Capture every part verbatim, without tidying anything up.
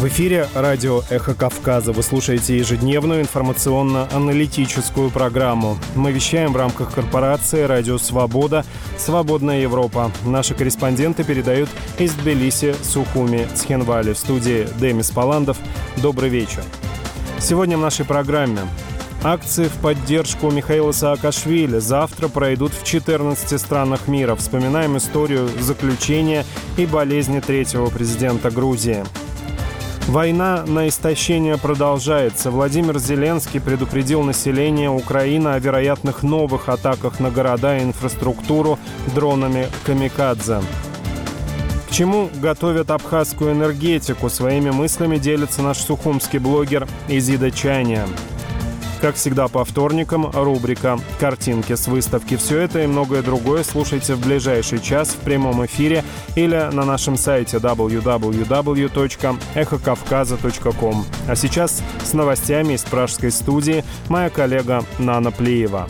В эфире радио «Эхо Кавказа». Вы слушаете ежедневную информационно-аналитическую программу. Мы вещаем в рамках корпорации «Радио Свобода», «Свободная Европа». Наши корреспонденты передают из Тбилиси, Сухуми, Цхинвали. В студии Демис Паландов. Добрый вечер. Сегодня в нашей программе. Акции в поддержку Михаила Саакашвили завтра пройдут в четырнадцати странах мира. Вспоминаем историю заключения и болезни третьего президента Грузии. Война на истощение продолжается. Владимир Зеленский предупредил население Украины о вероятных новых атаках на города и инфраструктуру дронами «Камикадзе». К чему готовят абхазскую энергетику? Своими мыслями делится наш сухумский блогер Изида Чайния. Как всегда, по вторникам рубрика «Картинки с выставки». Все это и многое другое слушайте в ближайший час в прямом эфире или на нашем сайте дабл ю дабл ю дабл ю точка эхо кавказа точка ком. А сейчас с новостями из пражской студии моя коллега Нана Плиева.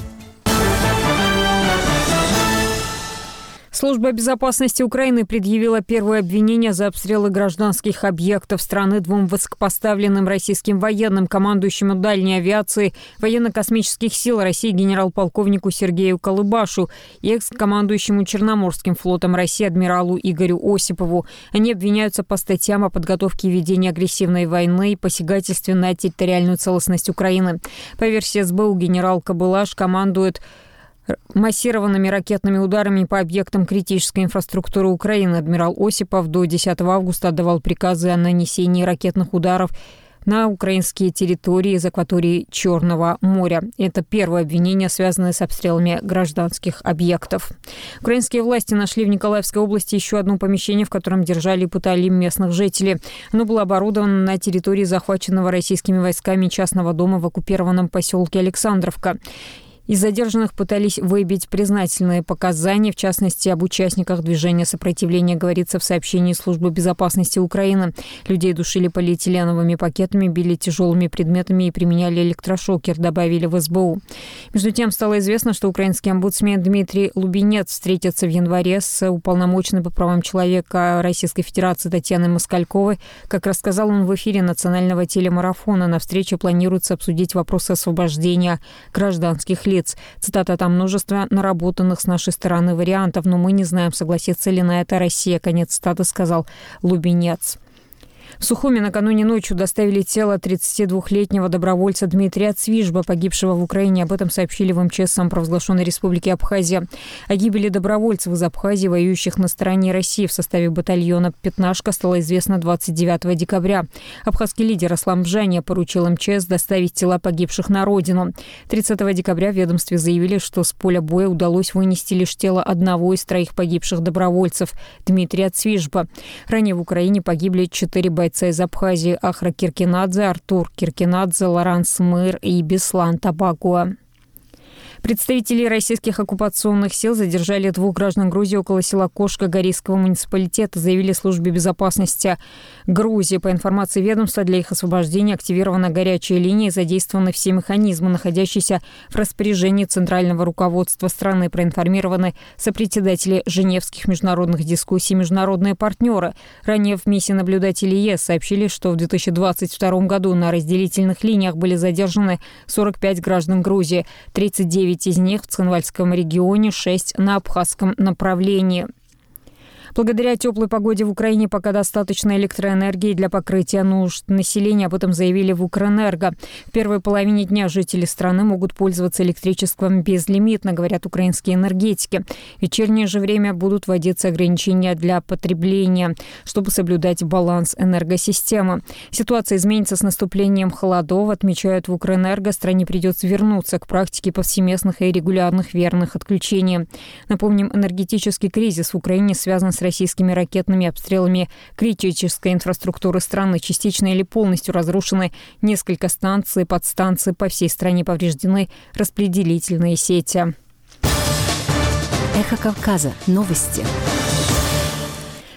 Служба безопасности Украины предъявила первое обвинение за обстрелы гражданских объектов страны двум высокопоставленным российским военным, командующему дальней авиации военно-космических сил России генерал-полковнику Сергею Колыбашу и экс-командующему Черноморским флотом России адмиралу Игорю Осипову. Они обвиняются по статьям о подготовке и ведении агрессивной войны и посягательстве на территориальную целостность Украины. По версии эс бэ у, генерал Колыбаш командует массированными ракетными ударами по объектам критической инфраструктуры Украины. Адмирал Осипов до десятого августа отдавал приказы о нанесении ракетных ударов на украинские территории из акватории Черного моря. Это первое обвинение, связанное с обстрелами гражданских объектов. Украинские власти нашли в Николаевской области еще одно помещение, в котором держали и пытали местных жителей. Оно было оборудовано на территории захваченного российскими войсками частного дома в оккупированном поселке Александровка. Из задержанных пытались выбить признательные показания, в частности, об участниках движения сопротивления, говорится в сообщении Службы безопасности Украины. Людей душили полиэтиленовыми пакетами, били тяжелыми предметами и применяли электрошокер, добавили в эс бэ у. Между тем, стало известно, что украинский омбудсмен Дмитрий Лубинец встретится в январе с уполномоченной по правам человека Российской Федерации Татьяной Москальковой. Как рассказал он в эфире национального телемарафона, на встрече планируется обсудить вопросы освобождения гражданских лиц. Цитата: «Там множество наработанных с нашей стороны вариантов, но мы не знаем, согласится ли на это Россия». Конец цитаты, сказал Лубинец. В Сухуми накануне ночью доставили тело тридцатидвухлетнего добровольца Дмитрия Цвижба, погибшего в Украине. Об этом сообщили в эм че эс самопровозглашенной республики Абхазия. О гибели добровольцев из Абхазии, воюющих на стороне России в составе батальона «Пятнашка», стало известно двадцать девятого декабря. Абхазский лидер Аслан Бжания поручил эм че эс доставить тела погибших на родину. тридцатого декабря в ведомстве заявили, что с поля боя удалось вынести лишь тело одного из троих погибших добровольцев – Дмитрия Цвижба. Ранее в Украине погибли четыре бойца из Абхазии: Ахра Киркинадзе, Артур Киркинадзе, Лоранс Мыр и Беслан Табакуа. Представители российских оккупационных сил задержали двух граждан Грузии около села Кошка Горийского муниципалитета, заявили службе безопасности Грузии. По информации ведомства, для их освобождения активирована горячая линия и задействованы все механизмы, находящиеся в распоряжении центрального руководства страны. Проинформированы сопредседатели Женевских международных дискуссий и международные партнеры. Ранее в миссии наблюдателей ЕС сообщили, что в две тысячи двадцать втором году на разделительных линиях были задержаны сорок пять граждан Грузии, тридцать девять из них в Цхинвальском регионе, шесть на абхазском направлении. Благодаря теплой погоде в Украине пока достаточно электроэнергии для покрытия нужд населения. Об этом заявили в Укрэнерго. В первой половине дня жители страны могут пользоваться электричеством безлимитно, говорят украинские энергетики. В вечернее же время будут вводиться ограничения для потребления, чтобы соблюдать баланс энергосистемы. Ситуация изменится с наступлением холодов, отмечают в Укрэнерго. Стране придется вернуться к практике повсеместных и регулярных верных отключений. Напомним, энергетический кризис в Украине связан с российскими ракетными обстрелами критической инфраструктуры страны. Частично или полностью разрушены несколько станций, подстанций. По всей стране повреждены распределительные сети. Эхо Кавказа. Новости.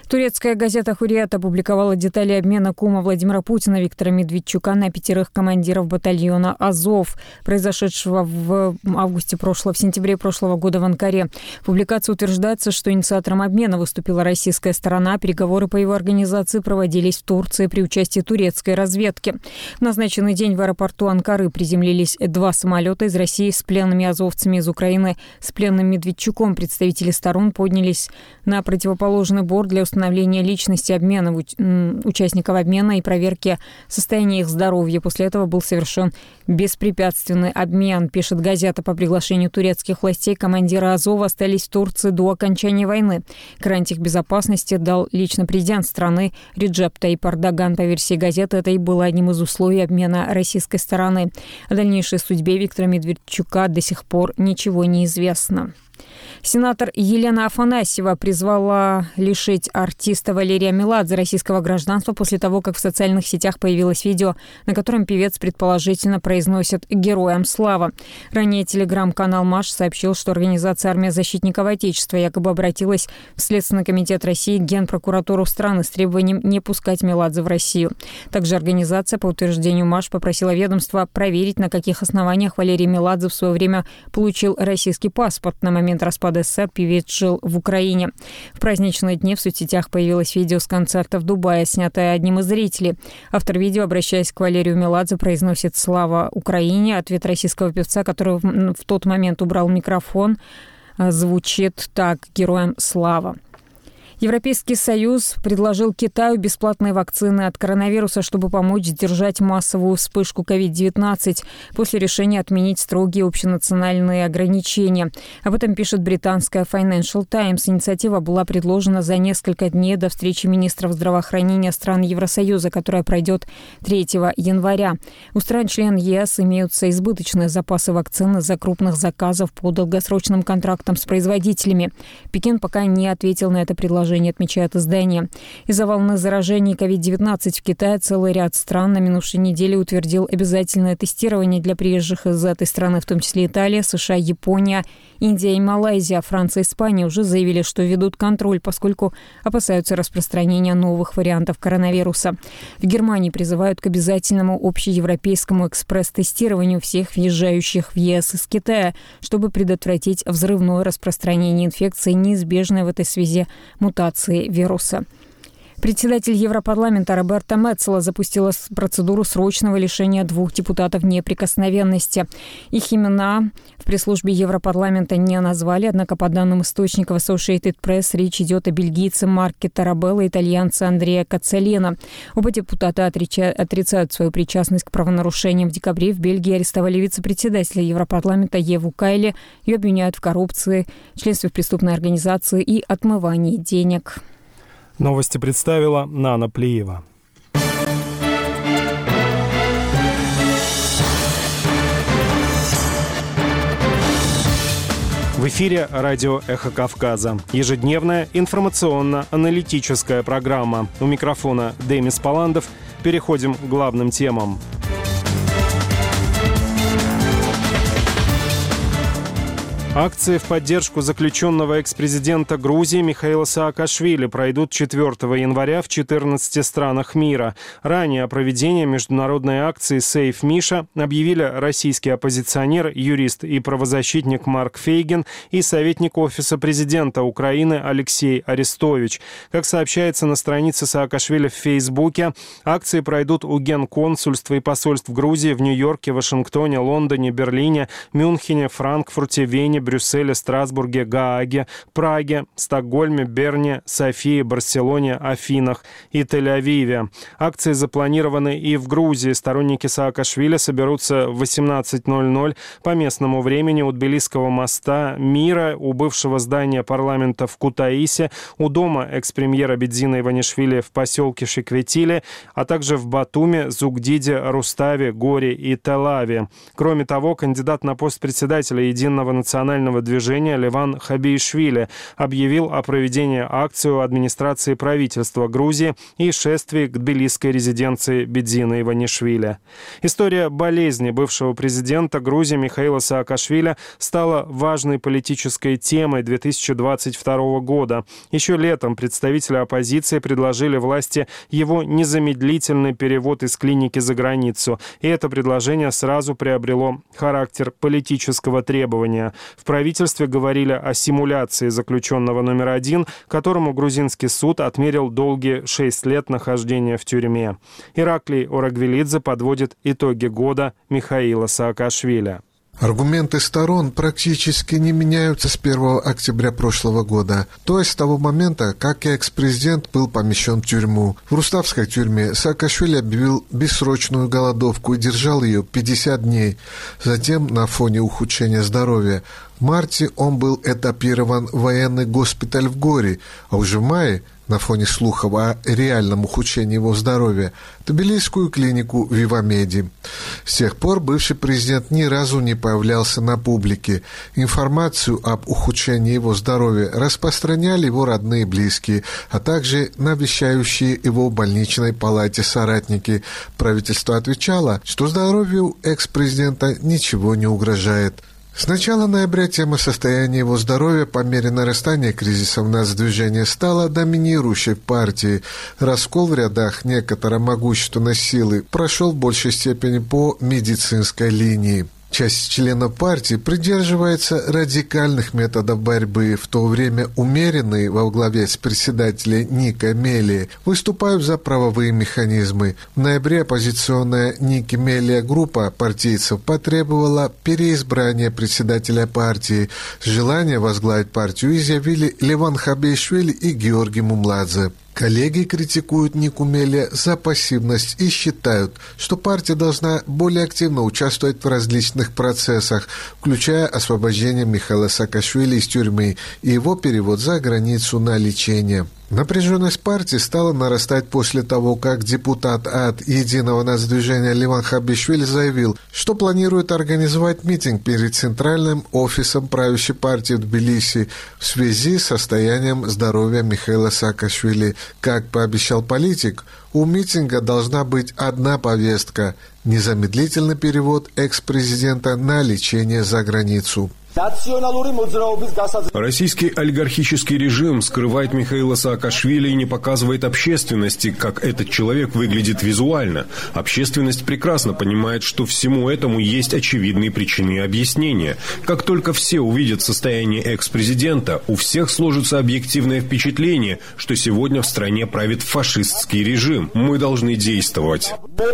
Турецкая газета «Хуррият» опубликовала детали обмена кума Владимира Путина Виктора Медведчука на пятерых командиров батальона «Азов», произошедшего в августе прошлого, в сентябре прошлого года в Анкаре. В публикации утверждается, что инициатором обмена выступила российская сторона. Переговоры по его организации проводились в Турции при участии турецкой разведки. В назначенный день в аэропорту Анкары приземлились два самолета из России с пленными азовцами, из Украины с пленным Медведчуком. Представители сторон поднялись на противоположный борт для установления личности обмена, участников обмена и проверки состояния их здоровья. После этого был совершен беспрепятственный обмен, пишет газета. По приглашению турецких властей командиры Азова остались в Турции до окончания войны. Гарантии их безопасности дал лично президент страны Реджеп Тайип Эрдоган. По версии газеты, это и было одним из условий обмена российской стороны. О дальнейшей судьбе Виктора Медведчука до сих пор ничего не известно. Сенатор Елена Афанасьева призвала лишить артиста Валерия Меладзе российского гражданства после того, как в социальных сетях появилось видео, на котором певец предположительно произносит «Героям слава». Ранее телеграм-канал «Маш» сообщил, что организация «Армия защитников Отечества» якобы обратилась в Следственный комитет России, Генпрокуратуру страны с требованием не пускать Меладзе в Россию. Также организация, по утверждению «Маш», попросила ведомство проверить, на каких основаниях Валерий Меладзе в свое время получил российский паспорт. На момент распада СССР певец жил в Украине. В праздничные дни в соцсетях появилось видео с концерта в Дубае, снятое одним из зрителей. Автор видео, обращаясь к Валерию Меладзе, произносит «Слава Украине». Ответ российского певца, который в тот момент убрал микрофон, звучит так: «Героям слава». Европейский Союз предложил Китаю бесплатные вакцины от коронавируса, чтобы помочь сдержать массовую вспышку ковид девятнадцать после решения отменить строгие общенациональные ограничения. Об этом пишет британская Financial Times. Инициатива была предложена за несколько дней до встречи министров здравоохранения стран Евросоюза, которая пройдет третьего января. У стран-член ЕС имеются избыточные запасы вакцин из-за крупных заказов по долгосрочным контрактам с производителями. Пекин пока не ответил на это предложение, отмечает издание. Из-за волны заражений ковид девятнадцать в Китае целый ряд стран на минувшей неделе утвердил обязательное тестирование для приезжих из этой страны, в том числе Италия, США, Япония, Индия и Малайзия. Франция и Испания уже заявили, что ведут контроль, поскольку опасаются распространения новых вариантов коронавируса. В Германии призывают к обязательному общеевропейскому экспресс-тестированию всех въезжающих в ЕС из Китая, чтобы предотвратить взрывное распространение инфекции, неизбежное в этой связи мутации вируса. Председатель Европарламента Роберта Меццола запустила процедуру срочного лишения двух депутатов неприкосновенности. Их имена в пресс-службе Европарламента не назвали, однако по данным источников Associated Press речь идет о бельгийце Марке Тарабелло и итальянце Андреа Кацеллино. Оба депутата отрицают свою причастность к правонарушениям. В декабре в Бельгии арестовали вице-председателя Европарламента Еву Кайли. Ее обвиняют в коррупции, членстве в преступной организации и отмывании денег. Новости представила Нана Плиева. В эфире радио «Эхо Кавказа». Ежедневная информационно-аналитическая программа. У микрофона Демис Паландов. Переходим к главным темам. Акции в поддержку заключенного экс-президента Грузии Михаила Саакашвили пройдут четвёртого января в четырнадцати странах мира. Ранее о проведении международной акции «Сейв Миша» объявили российский оппозиционер, юрист и правозащитник Марк Фейгин и советник Офиса президента Украины Алексей Арестович. Как сообщается на странице Саакашвили в Фейсбуке, акции пройдут у генконсульства и посольств Грузии в Нью-Йорке, Вашингтоне, Лондоне, Берлине, Мюнхене, Франкфурте, Вене, Брюсселе, Страсбурге, Гааге, Праге, Стокгольме, Берне, Софии, Барселоне, Афинах и Тель-Авиве. Акции запланированы и в Грузии. Сторонники Саакашвили соберутся в восемнадцать ноль ноль по местному времени у Тбилисского моста Мира, у бывшего здания парламента в Кутаисе, у дома экс-премьера Бедзина Иванишвили в поселке Шикветиле, а также в Батуми, Зугдиде, Руставе, Горе и Телаве. Кроме того, кандидат на пост председателя Единого национального национального движения Леван Хабиишвили объявил о проведении акции у администрации правительства Грузии и шествии к тбилисской резиденции Бедзина Иванишвили. История болезни бывшего президента Грузии Михаила Саакашвили стала важной политической темой две тысячи двадцать второго года. Еще летом представители оппозиции предложили власти его незамедлительный перевод из клиники за границу, и это предложение сразу приобрело характер политического требования. В правительстве говорили о симуляции заключенного номер один, которому грузинский суд отмерил долгие шесть лет нахождения в тюрьме. Ираклий Орагвелидзе подводит итоги года Михаила Саакашвили. Аргументы сторон практически не меняются с первого октября прошлого года, то есть с того момента, как экс-президент был помещен в тюрьму. В Руставской тюрьме Саакашвили объявил бессрочную голодовку и держал ее пятьдесят дней. Затем, на фоне ухудшения здоровья, в марте он был этапирован в военный госпиталь в Горе, а уже в мае, на фоне слухов о реальном ухудшении его здоровья, тбилисскую клинику Вивамеди. С тех пор бывший президент ни разу не появлялся на публике. Информацию об ухудшении его здоровья распространяли его родные и близкие, а также навещающие его в больничной палате соратники. Правительство отвечало, что здоровью экс-президента ничего не угрожает. С начала ноября тема состояния его здоровья по мере нарастания кризиса в нацдвижении стала доминирующей в партии. Раскол в рядах некоторой могущественной силы прошел в большей степени по медицинской линии. Часть членов партии придерживается радикальных методов борьбы, в то время умеренные во главе с председателем Ника Мелии выступают за правовые механизмы. В ноябре оппозиционная Ники Мелия группа партийцев потребовала переизбрания председателя партии. Желание возглавить партию изъявили Леван Хабиишвили и Георгий Мумладзе. Коллеги критикуют Нику Мелия за пассивность и считают, что партия должна более активно участвовать в различных процессах, включая освобождение Михаила Саакашвили из тюрьмы и его перевод за границу на лечение. Напряженность партии стала нарастать после того, как депутат от Единого нацдвижения Леван Хабиишвили заявил, что планирует организовать митинг перед центральным офисом правящей партии в Тбилиси в связи с состоянием здоровья Михаила Саакашвили. Как пообещал политик, у митинга должна быть одна повестка – незамедлительный перевод экс-президента на лечение за границу. Российский олигархический режим скрывает Михаила Саакашвили и не показывает общественности, как этот человек выглядит визуально. Общественность прекрасно понимает, что всему этому есть очевидные причины и объяснения. Как только все увидят состояние экс-президента, у всех сложится объективное впечатление, что сегодня в стране правит фашистский режим. Мы должны действовать.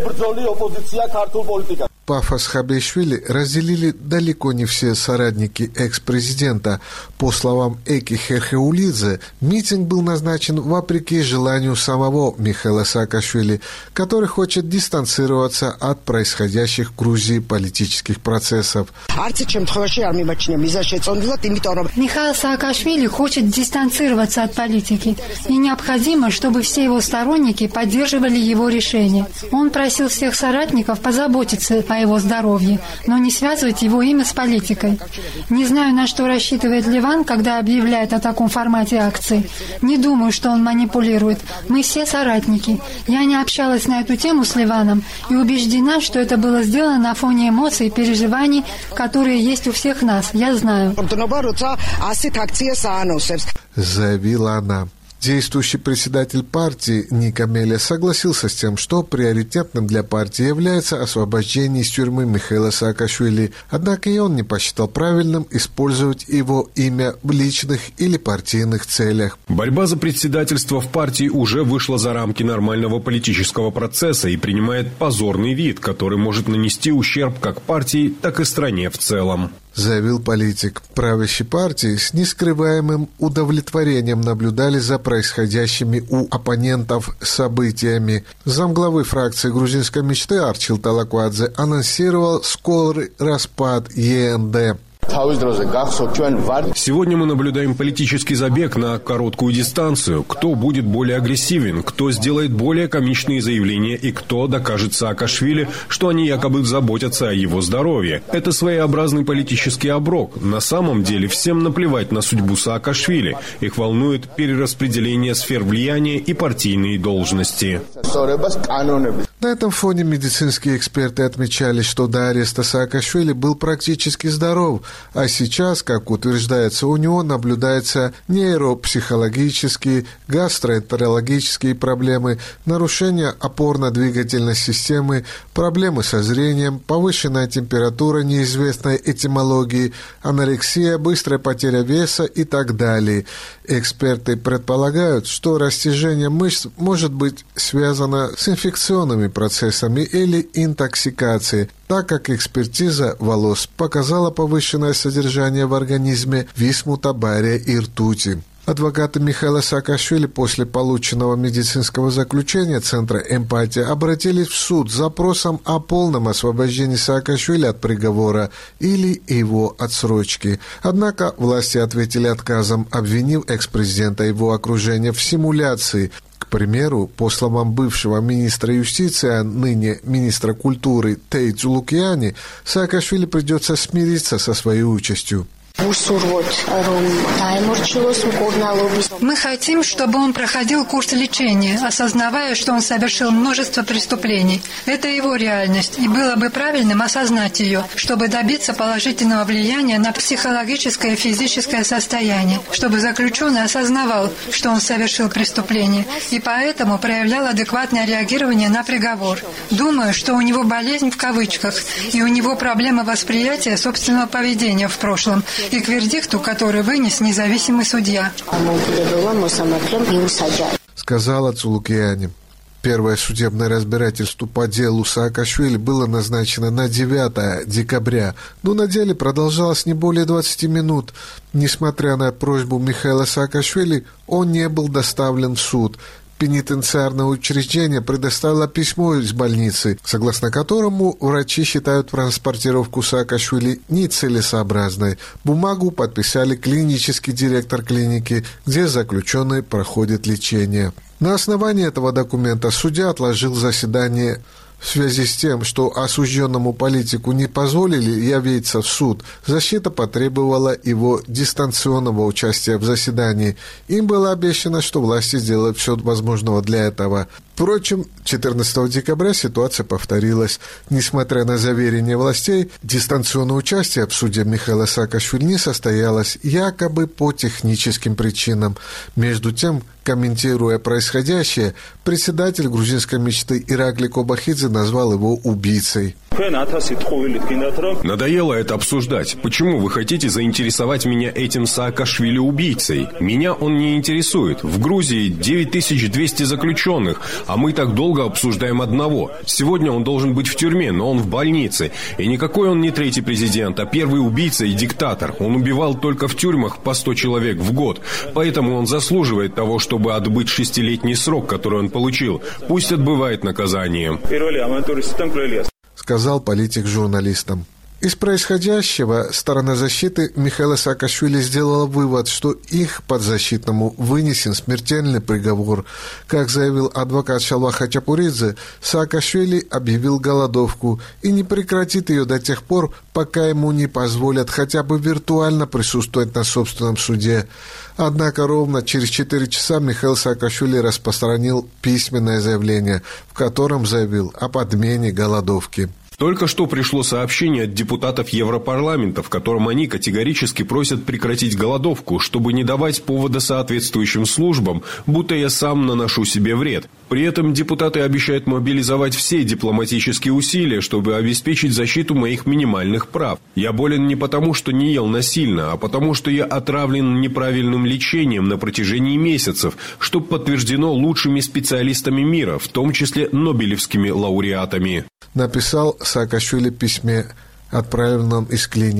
Пафос Хабиишвили разделили далеко не все соратники экс-президента. По словам Эки Херхеулидзе, митинг был назначен вопреки желанию самого Михаила Саакашвили, который хочет дистанцироваться от происходящих в Грузии политических процессов. Михаил Саакашвили хочет дистанцироваться от политики, и необходимо, чтобы все его сторонники поддерживали его решение. Он просил всех соратников позаботиться о его здоровье, но не связывать его имя с политикой. Не знаю, на что рассчитывает Леван, когда объявляет о таком формате акции. Не думаю, что он манипулирует. Мы все соратники. Я не общалась на эту тему с Леваном и убеждена, что это было сделано на фоне эмоций и переживаний, которые есть у всех нас. Я знаю. Заявила она. Действующий председатель партии Ника Мелия согласился с тем, что приоритетным для партии является освобождение из тюрьмы Михаила Саакашвили, однако и он не посчитал правильным использовать его имя в личных или партийных целях. Борьба за председательство в партии уже вышла за рамки нормального политического процесса и принимает позорный вид, который может нанести ущерб как партии, так и стране в целом. Заявил политик. Правящей партии с нескрываемым удовлетворением наблюдали за происходящими у оппонентов событиями. Замглавы фракции грузинской мечты Арчил Талакуадзе анонсировал скорый распад ЕНД. Сегодня мы наблюдаем политический забег на короткую дистанцию. Кто будет более агрессивен, кто сделает более комичные заявления и кто докажет Саакашвили, что они якобы заботятся о его здоровье. Это своеобразный политический оброк. На самом деле всем наплевать на судьбу Саакашвили. Их волнует перераспределение сфер влияния и партийные должности. На этом фоне медицинские эксперты отмечали, что до ареста Саакашвили был практически здоров, а сейчас, как утверждается, у него наблюдаются нейропсихологические, гастроэнтерологические проблемы, нарушения опорно-двигательной системы, проблемы со зрением, повышенная температура неизвестной этимологии, анорексия, быстрая потеря веса и так далее. Эксперты предполагают, что растяжение мышц может быть связано с инфекционными процессами или интоксикацией, так как экспертиза волос показала повышенное содержание в организме висмута, бария и ртути. Адвокаты Михаила Саакашвили после полученного медицинского заключения Центра «Эмпатия» обратились в суд с запросом о полном освобождении Саакашвили от приговора или его отсрочки. Однако власти ответили отказом, обвинив экс-президента и его окружение в симуляции. К примеру, по словам бывшего министра юстиции, а ныне министра культуры Тей Цулукиани, Саакашвили придется смириться со своей участью. Мы хотим, чтобы он проходил курс лечения, осознавая, что он совершил множество преступлений. Это его реальность, и было бы правильным осознать ее, чтобы добиться положительного влияния на психологическое и физическое состояние, чтобы заключенный осознавал, что он совершил преступление, и поэтому проявлял адекватное реагирование на приговор. Думаю, что у него болезнь в кавычках, и у него проблема восприятия собственного поведения в прошлом, и к вердикту, который вынес независимый судья. Сказала Цулукиани. Первое судебное разбирательство по делу Саакашвили было назначено на девятое декабря, но на деле продолжалось не более двадцати минут. Несмотря на просьбу Михаила Саакашвили, он не был доставлен в суд. Пенитенциарное учреждение предоставило письмо из больницы, согласно которому врачи считают транспортировку Саакашвили нецелесообразной. Бумагу подписали клинический директор клиники, где заключенный проходит лечение. На основании этого документа судья отложил заседание. В связи с тем, что осужденному политику не позволили явиться в суд, защита потребовала его дистанционного участия в заседании. Им было обещано, что власти сделают все возможное для этого. Впрочем, четырнадцатого декабря ситуация повторилась. Несмотря на заверения властей, дистанционное участие в суде Михаила Саакашвили не состоялось, якобы по техническим причинам. Между тем, комментируя происходящее, председатель грузинской мечты Иракли Кобахидзе назвал его убийцей. Надоело это обсуждать. Почему вы хотите заинтересовать меня этим Саакашвили-убийцей? Меня он не интересует. В Грузии девять тысяч двести заключенных, а мы так долго обсуждаем одного. Сегодня он должен быть в тюрьме, но он в больнице. И никакой он не третий президент, а первый убийца и диктатор. Он убивал только в тюрьмах по сто человек в год. Поэтому он заслуживает того, чтобы отбыть шестилетний срок, который он получил. Пусть отбывает наказание. Сказал политик журналистам. Из происходящего сторона защиты Михаила Саакашвили сделала вывод, что их подзащитному вынесен смертельный приговор. Как заявил адвокат Шалва Хачапуридзе, Саакашвили объявил голодовку и не прекратит ее до тех пор, пока ему не позволят хотя бы виртуально присутствовать на собственном суде. Однако ровно через четыре часа Михаил Саакашвили распространил письменное заявление, в котором заявил об отмене голодовки. Только что пришло сообщение от депутатов Европарламента, в котором они категорически просят прекратить голодовку, чтобы не давать повода соответствующим службам, будто я сам наношу себе вред. При этом депутаты обещают мобилизовать все дипломатические усилия, чтобы обеспечить защиту моих минимальных прав. Я болен не потому, что не ел насильно, а потому, что я отравлен неправильным лечением на протяжении месяцев, что подтверждено лучшими специалистами мира, в том числе нобелевскими лауреатами. Написал Саакашвили в письме, отправленном из клиники.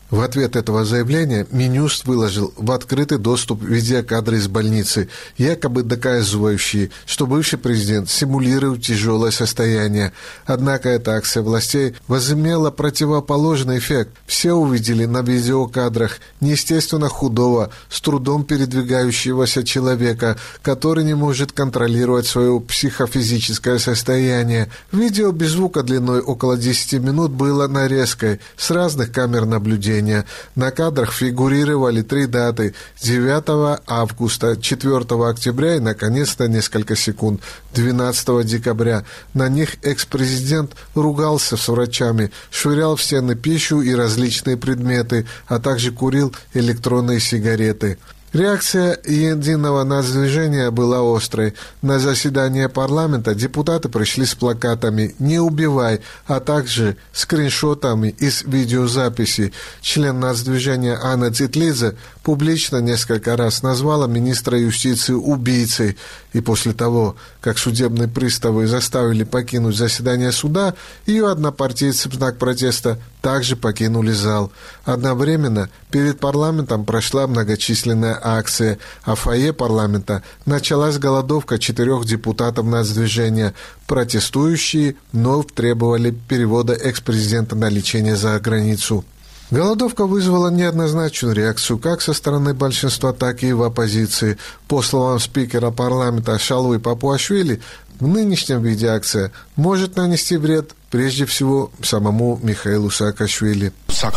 В ответ этого заявления Минюст выложил в открытый доступ видеокадры из больницы, якобы доказывающие, что бывший президент симулирует тяжелое состояние. Однако эта акция властей возымела противоположный эффект. Все увидели на видеокадрах неестественно худого, с трудом передвигающегося человека, который не может контролировать свое психофизическое состояние. Видео без звука длиной около десяти минут было нарезкой с разных камер наблюдения. На кадрах фигурировали три даты – девятого августа, четвёртого октября и, наконец-то, несколько секунд, двенадцатого декабря. На них экс-президент ругался с врачами, швырял в стены пищу и различные предметы, а также курил электронные сигареты. Реакция единого нацдвижения была острой. На заседание парламента депутаты пришли с плакатами «Не убивай», а также скриншотами из видеозаписи. Член нацдвижения Анна Цитлидзе публично несколько раз назвала министра юстиции убийцей. И после того, как судебные приставы заставили покинуть заседание суда, ее однопартийцы в знак протеста также покинули зал. Одновременно перед парламентом прошла многочисленная акция, а в фойе парламента началась голодовка четырех депутатов нацдвижения. Протестующие вновь требовали перевода экс-президента на лечение за границу. Голодовка вызвала неоднозначную реакцию как со стороны большинства, так и в оппозиции. По словам спикера парламента Шалвы Папуашвили, в нынешнем виде акция может нанести вред прежде всего самому Михаилу Саакашвили.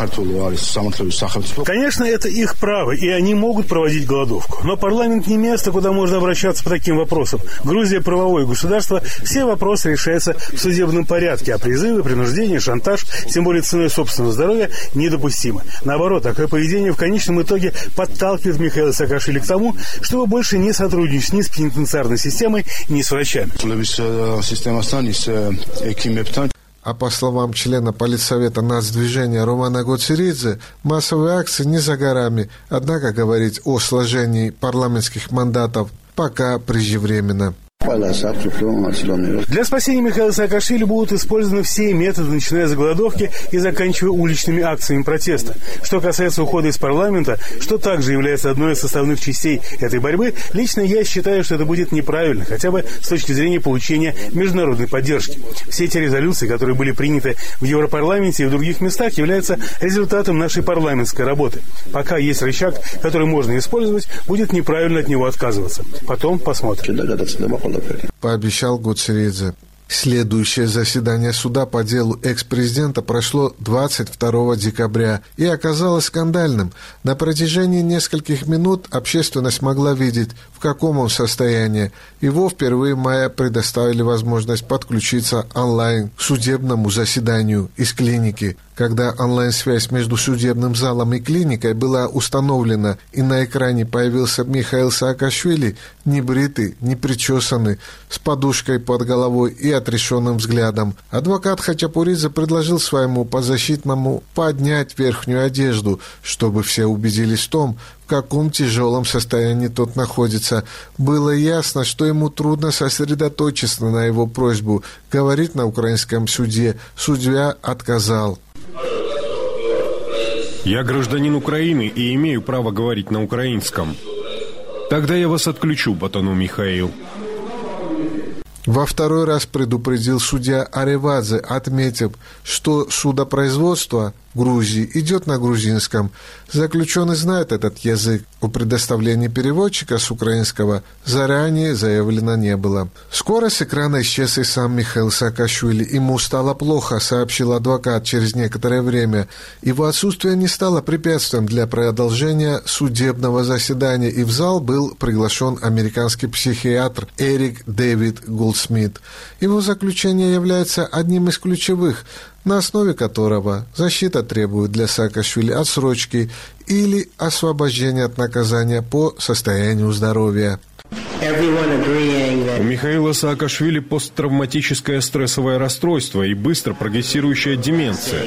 Конечно, это их право, и они могут проводить голодовку. Но парламент не место, куда можно обращаться по таким вопросам. Грузия – правовое государство, все вопросы решаются в судебном порядке, а призывы, принуждение, шантаж, тем более ценой собственного здоровья, недопустимо. Наоборот, такое поведение в конечном итоге подталкивает Михаила Саакашвили к тому, чтобы больше не сотрудничать ни с пенитенциарной системой, ни с врачами. А по словам члена политсовета нацдвижения Романа Гоцеридзе, массовые акции не за горами, однако говорить о сложении парламентских мандатов пока преждевременно. Для спасения Михаила Саакашвили будут использованы все методы, начиная с голодовки и заканчивая уличными акциями протеста. Что касается ухода из парламента, что также является одной из составных частей этой борьбы, лично я считаю, что это будет неправильно, хотя бы с точки зрения получения международной поддержки. Все эти резолюции, которые были приняты в Европарламенте и в других местах, являются результатом нашей парламентской работы. Пока есть рычаг, который можно использовать, будет неправильно от него отказываться. Потом посмотрим. Пообещал Гоцеридзе. Следующее заседание суда по делу экс-президента прошло двадцать второго декабря и оказалось скандальным. На протяжении нескольких минут общественность могла видеть, в каком он состоянии. Его впервые в мае предоставили возможность подключиться онлайн к судебному заседанию из клиники. Когда онлайн-связь между судебным залом и клиникой была установлена, и на экране появился Михаил Саакашвили, небритый, непричесанный, с подушкой под головой и отрешенным взглядом, адвокат Хачапуридзе предложил своему подзащитному поднять верхнюю одежду, чтобы все убедились в том, в каком тяжелом состоянии тот находится. Было ясно, что ему трудно сосредоточиться на его просьбу говорить на украинском суде. Судья отказал. Я гражданин Украины и имею право говорить на украинском. Тогда я вас отключу, Батану Михаил. Во второй раз предупредил судья Аревадзе, отметив, что судопроизводство в Грузии идет на грузинском. Заключенный знает этот язык. О предоставлении переводчика с украинского заранее заявлено не было. Скоро с экрана исчез и сам Михаил Саакашвили. Ему стало плохо, сообщил адвокат через некоторое время. Его отсутствие не стало препятствием для продолжения судебного заседания, и в зал был приглашен американский психиатр Эрик Дэвид Голдсмит. Его заключение является одним из ключевых, на основе которого защита требует для Саакашвили отсрочки или освобождения от наказания по состоянию здоровья. У Михаила Саакашвили посттравматическое стрессовое расстройство и быстро прогрессирующая деменция,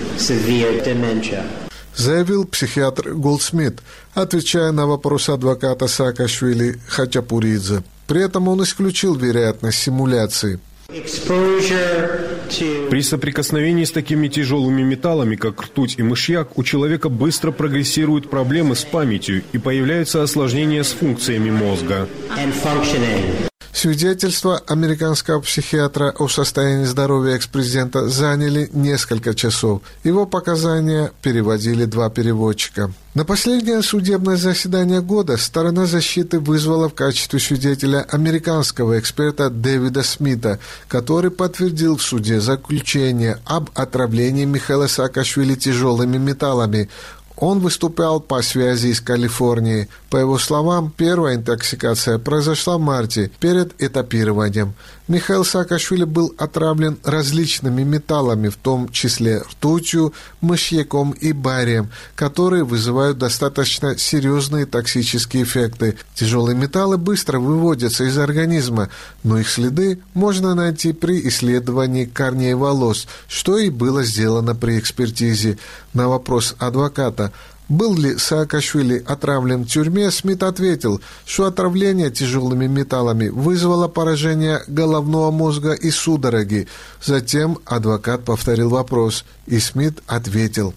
заявил психиатр Голдсмит, отвечая на вопрос адвоката Саакашвили Хачапуридзе. При этом он исключил вероятность симуляции. При соприкосновении с такими тяжелыми металлами, как ртуть и мышьяк, у человека быстро прогрессируют проблемы с памятью и появляются осложнения с функциями мозга. Свидетельства американского психиатра о состоянии здоровья экс-президента заняли несколько часов. Его показания переводили два переводчика. На последнее судебное заседание года сторона защиты вызвала в качестве свидетеля американского эксперта Дэвида Смита, который подтвердил в суде заключение об отравлении Михаила Саакашвили тяжелыми металлами. Он выступал по связи из Калифорнии. По его словам, первая интоксикация произошла в марте, перед этапированием. Михаил Саакашвили был отравлен различными металлами, в том числе ртутью, мышьяком и барием, которые вызывают достаточно серьезные токсические эффекты. Тяжелые металлы быстро выводятся из организма, но их следы можно найти при исследовании корней волос, что и было сделано при экспертизе. На вопрос адвоката, был ли Саакашвили отравлен в тюрьме, Смит ответил, что отравление тяжелыми металлами вызвало поражение головного мозга и судороги. Затем адвокат повторил вопрос, и Смит ответил.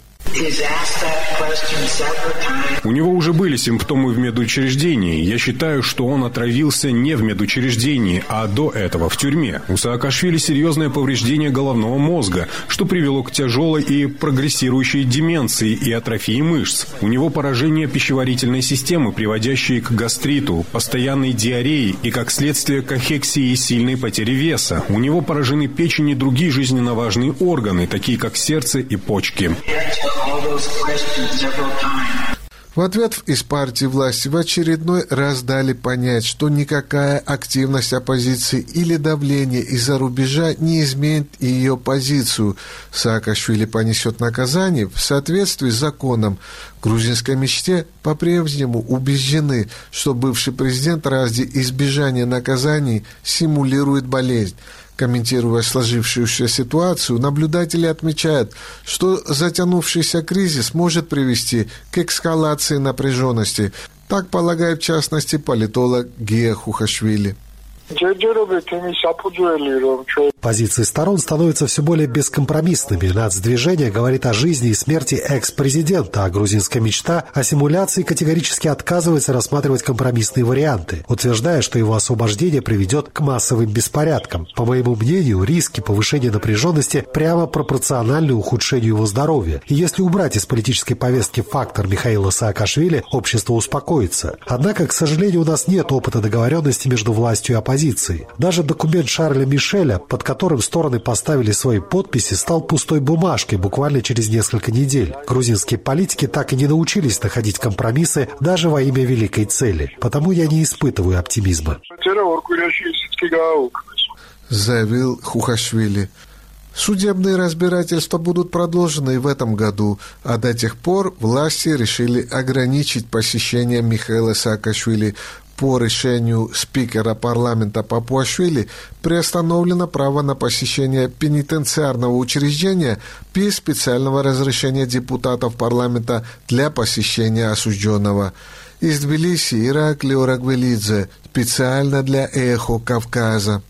У него уже были симптомы в медучреждении. Я считаю, что он отравился не в медучреждении, а до этого в тюрьме. У Саакашвили серьезное повреждение головного мозга, что привело к тяжелой и прогрессирующей деменции и атрофии мышц. У него поражение пищеварительной системы, приводящее к гастриту, постоянной диарее и, как следствие, кахексии и сильной потере веса. У него поражены печень и другие жизненно важные органы, такие как сердце и почки. В ответ из партии власти в очередной раз дали понять, что никакая активность оппозиции или давление из-за рубежа не изменит ее позицию. Саакашвили понесет наказание в соответствии с законом. В грузинской мечте по-прежнему убеждены, что бывший президент ради избежания наказаний симулирует болезнь. Комментируя сложившуюся ситуацию, наблюдатели отмечают, что затянувшийся кризис может привести к эскалации напряженности. Так полагает в частности политолог Гия Хухашвили. Позиции сторон становятся все более бескомпромиссными. Нацдвижение говорит о жизни и смерти экс-президента, а грузинская мечта о симуляции категорически отказывается рассматривать компромиссные варианты, утверждая, что его освобождение приведет к массовым беспорядкам. По моему мнению, риски повышения напряженности прямо пропорциональны ухудшению его здоровья. И если убрать из политической повестки фактор Михаила Саакашвили, общество успокоится. Однако, к сожалению, у нас нет опыта договоренности между властью и оппозицией. Даже документ Шарля Мишеля, под которым стороны поставили свои подписи, стал пустой бумажкой буквально через несколько недель. Грузинские политики так и не научились находить компромиссы даже во имя великой цели. Потому я не испытываю оптимизма. Заявил Хухашвили. Судебные разбирательства будут продолжены и в этом году, а до тех пор власти решили ограничить посещение Михаила Саакашвили. По решению спикера парламента Папуашвили приостановлено право на посещение пенитенциарного учреждения без специального разрешения депутатов парламента для посещения осужденного. Из Тбилиси Ираклий Орагвелидзе, специально для «Эхо Кавказа».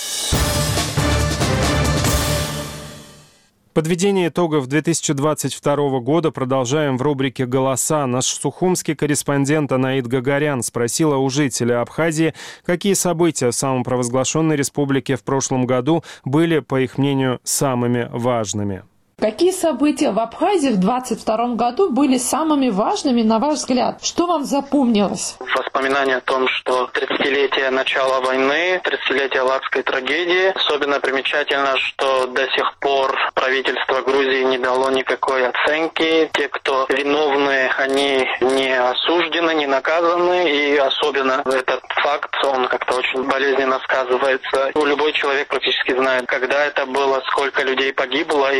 Подведение итогов две тысячи двадцать второго года продолжаем в рубрике «Голоса». Наш сухумский корреспондент Анаид Гагарян спросила у жителя Абхазии, какие события в самопровозглашенной республике в прошлом году были, по их мнению, самыми важными. Какие события в Абхазии в двадцать втором году были самыми важными, на ваш взгляд? Что вам запомнилось? Воспоминания о том, что тридцатилетие начала войны, тридцатилетие Лакской трагедии. Особенно примечательно, что до сих пор правительство Грузии не дало никакой оценки. Те, кто виновны, они не осуждены, не наказаны. И особенно этот факт, он как-то очень болезненно сказывается. Любой человек практически знает, когда это было, сколько людей погибло. И это прям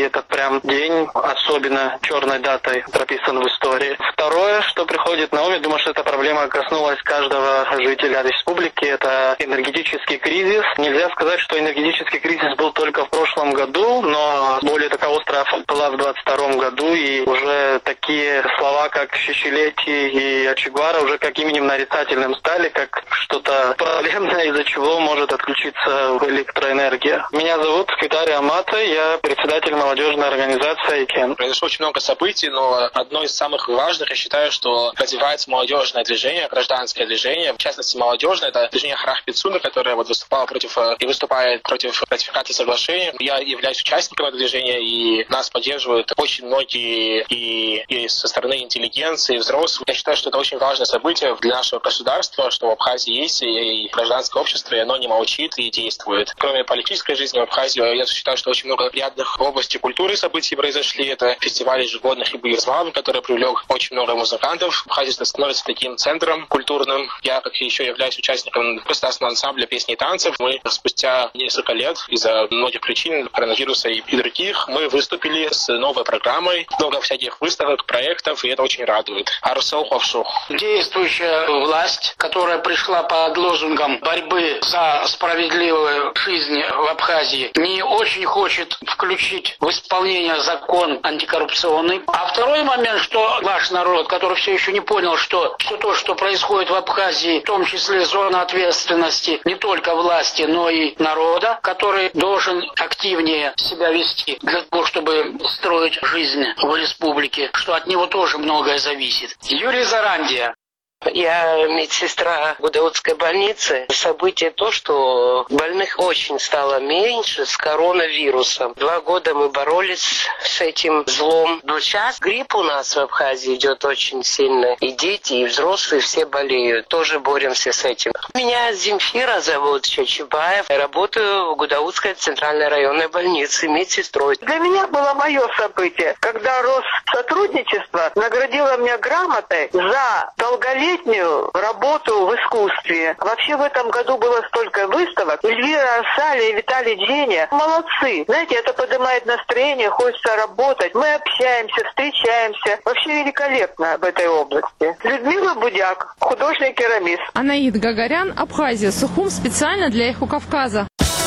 прям день особенно черной датой прописан в истории. Второе, что приходит на ум, я думаю, что эта проблема коснулась каждого жителя республики, это энергетический кризис. Нельзя сказать, что энергетический кризис был только в прошлом году, но более такая острая была в двадцать втором году, и уже такие слова, как «тысячелетие» и «Очегвара» уже как именем нарицательным стали, как что-то проблемное, из-за чего может отключиться электроэнергия. Меня зовут Квитарий Амата, я председатель молодежной организации «Айкен». Произошло очень много событий, но одно из самых важных, я считаю, что развивается молодежное движение, гражданское движение. В частности, молодежное, это движение Харах Пицуна, которое вот выступало против и выступает против ратификации соглашения. Я являюсь участником этого движения, и нас поддерживают очень многие и, и со стороны интеллигенции, и взрослых. Я считаю, что это очень важное событие для нашего государства, что в Абхазии есть и гражданское общество, и оно не молчит и действует. Кроме политической жизни в Абхазии, я считаю, что очень много приятных в области культуры событий произошли. Это фестиваль ежегодных Ибуирзмам, который привлек очень много музыкантов. Абхазия становится таким центром культурным. Я, как и еще являюсь участником государственного ансамбля песни и танцев. Мы спустя несколько лет из-за многих причин, коронавируса и, и других, мы выступили с новой программой, много всяких выставок, проектов, и это очень радует. Арсел Ховшу. Действующая власть, которая пришла под лозунгом борьбы за справедливую жизнь в Абхазии, не очень хочет включить в исполнение закон антикоррупционный. А второй момент, что ваш народ, который все еще не понял, что все то, что происходит в Абхазии, в том числе зона ответственности не только власти, но и народа, который должен активнее себя вести для того, чтобы строить жизнь в республике, что от него тоже многое зависит. Юрий Зарандия. Я медсестра Гудаутской больницы. Событие то, что больных очень стало меньше с коронавирусом. Два года мы боролись с этим злом. Но сейчас грипп у нас в Абхазии идет очень сильно. И дети, и взрослые все болеют. Тоже боремся с этим. Меня Земфира зовут Чачибаев. Я работаю в Гудаутской центральной районной больнице медсестрой. Для меня было мое событие, когда Россотрудничество наградило меня грамотой за долголетие работу в искусстве. Вообще в этом году было столько выставок. Эльвира Асали и Виталий Дженя молодцы. Знаете, это поднимает настроение, хочется работать. Мы общаемся, встречаемся. Вообще великолепно в этой области. Людмила Будяк, художник-керамист. Анаид Гагарян, Абхазия, Сухум специально для Эхо Кавказа.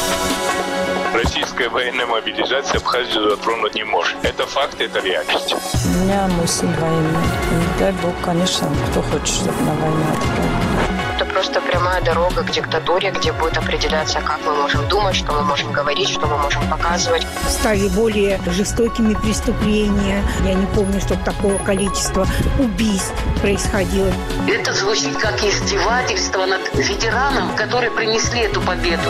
Российская военная мобилизация Абхазию затронуть не может. Это факт, это реальность. У меня мой сын военный. И дай бог, конечно, кто хочет, чтобы на войну отправили. Это просто прямая дорога к диктатуре, где будет определяться, как мы можем думать, что мы можем говорить, что мы можем показывать. Стали более жестокими преступления. Я не помню, чтобы такого количества убийств происходило. Это звучит как издевательство над ветераном, которые принесли эту победу.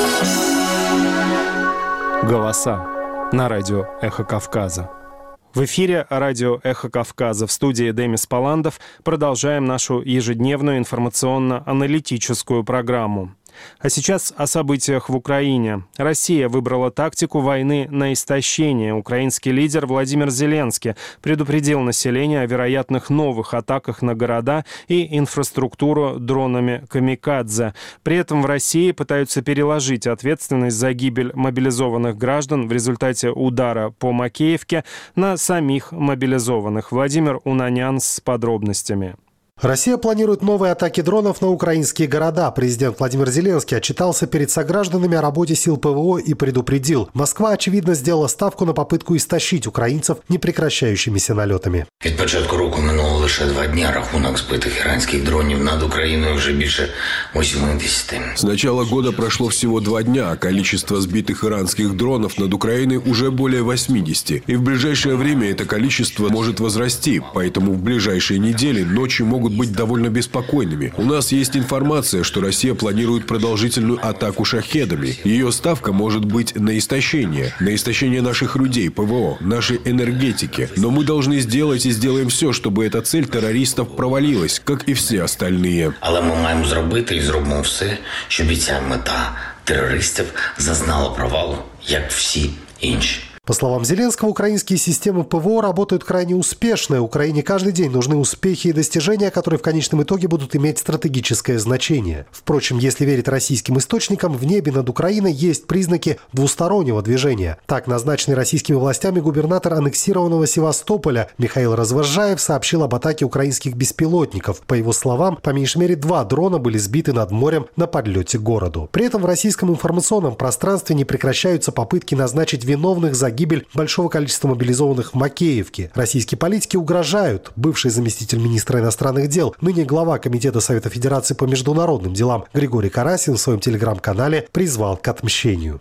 Голоса на радио «Эхо Кавказа». В эфире радио «Эхо Кавказа», в студии Демис Паландов. Продолжаем нашу ежедневную информационно-аналитическую программу. А сейчас о событиях в Украине. Россия выбрала тактику войны на истощение. Украинский лидер Владимир Зеленский предупредил население о вероятных новых атаках на города и инфраструктуру дронами «Камикадзе». При этом в России пытаются переложить ответственность за гибель мобилизованных граждан в результате удара по Макеевке на самих мобилизованных. Владимир Унанян с подробностями. Россия планирует новые атаки дронов на украинские города. Президент Владимир Зеленский отчитался перед согражданами о работе сил ПВО и предупредил. Москва, очевидно, сделала ставку на попытку истощить українців непрекращающимися налетами. Від початку року минуло лише два дня. Рахунок збитих іранських дронів над Украиной уже больше восьмидесяти. С начала года прошло всего два дня, а количество сбитых иранских дронов над Украиной уже более восьмидесяти. И в ближайшее время это количество может возрасти, поэтому в ближайшие недели ночи могут быть довольно беспокойными. У нас есть информация, что Россия планирует продолжительную атаку шахедами. Ее ставка может быть на истощение. На истощение наших людей, ПВО, нашей энергетики. Но мы должны сделать и сделаем все, чтобы эта цель террористов провалилась, как и все остальные. Але ми маємо зробити і зробимо все, щоб ця мета терористів зазнала провалу, як всі інші. По словам Зеленского, украинские системы ПВО работают крайне успешно. Украине каждый день нужны успехи и достижения, которые в конечном итоге будут иметь стратегическое значение. Впрочем, если верить российским источникам, в небе над Украиной есть признаки двустороннего движения. Так, назначенный российскими властями губернатор аннексированного Севастополя Михаил Развозжаев сообщил об атаке украинских беспилотников. По его словам, по меньшей мере два дрона были сбиты над морем на подлете к городу. При этом в российском информационном пространстве не прекращаются попытки назначить виновных за гибель большого количества мобилизованных в Макеевке. Российские политики угрожают. Бывший заместитель министра иностранных дел, ныне глава Комитета Совета Федерации по международным делам Григорий Карасин в своем телеграм-канале призвал к отмщению.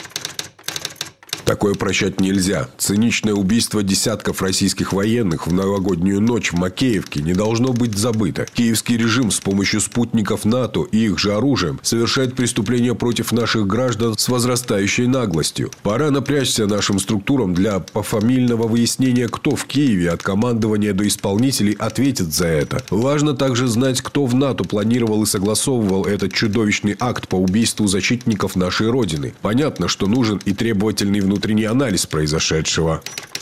Такое прощать нельзя. Циничное убийство десятков российских военных в новогоднюю ночь в Макеевке не должно быть забыто. Киевский режим с помощью спутников НАТО и их же оружием совершает преступления против наших граждан с возрастающей наглостью. Пора напрячься нашим структурам для пофамильного выяснения, кто в Киеве от командования до исполнителей ответит за это. Важно также знать, кто в НАТО планировал и согласовывал этот чудовищный акт по убийству защитников нашей Родины. Понятно, что нужен и требовательный внутренний внутренний анализ произошедшего.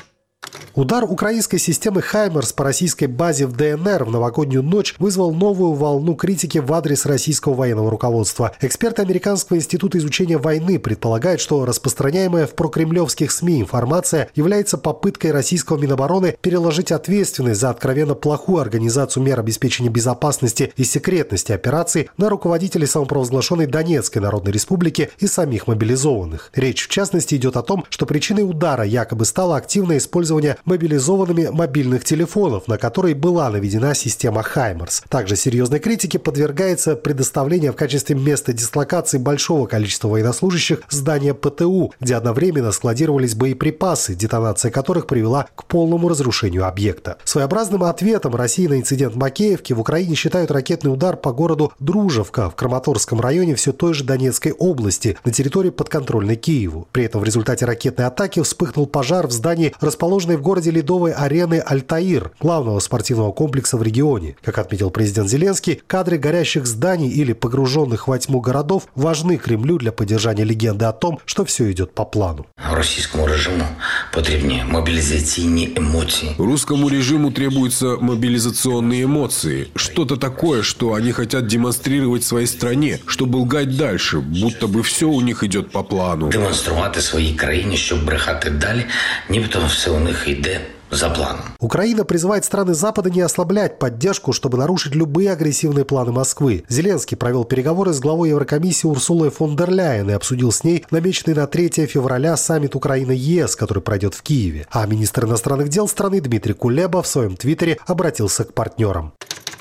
Удар украинской системы «Хаймерс» по российской базе в ДНР в новогоднюю ночь вызвал новую волну критики в адрес российского военного руководства. Эксперты Американского института изучения войны предполагают, что распространяемая в прокремлевских СМИ информация является попыткой российского Минобороны переложить ответственность за откровенно плохую организацию мер обеспечения безопасности и секретности операций на руководителей самопровозглашенной Донецкой Народной Республики и самих мобилизованных. Речь, в частности, идет о том, что причиной удара якобы стало активное использование мобилизованными мобильных телефонов, на которые была наведена система «Хаймерс». Также серьезной критике подвергается предоставление в качестве места дислокации большого количества военнослужащих здания ПТУ, где одновременно складировались боеприпасы, детонация которых привела к полному разрушению объекта. Своеобразным ответом России на инцидент в Макеевке в Украине считают ракетный удар по городу Дружевка в Краматорском районе все той же Донецкой области на территории подконтрольной Киеву. При этом в результате ракетной атаки вспыхнул пожар в здании, расположенной в городе ледовой арены «Альтаир», главного спортивного комплекса в регионе. Как отметил президент Зеленский, кадры горящих зданий или погруженных во тьму городов важны Кремлю для поддержания легенды о том, что все идет по плану. Российскому режиму потребнее мобилизационные эмоции. Русскому режиму требуются мобилизационные эмоции. Что-то такое, что они хотят демонстрировать своей стране, чтобы лгать дальше, будто бы все у них идет по плану. Демонструвати своїй країні, щоб брехати далі, нібито все у них йде за планом. Украина призывает страны Запада не ослаблять поддержку, чтобы нарушить любые агрессивные планы Москвы. Зеленский провел переговоры с главой Еврокомиссии Урсулой фон дер Ляйен и обсудил с ней намеченный на третьего февраля саммит Украина-ЕС, который пройдет в Киеве. А министр иностранных дел страны Дмитрий Кулеба в своем твиттере обратился к партнерам.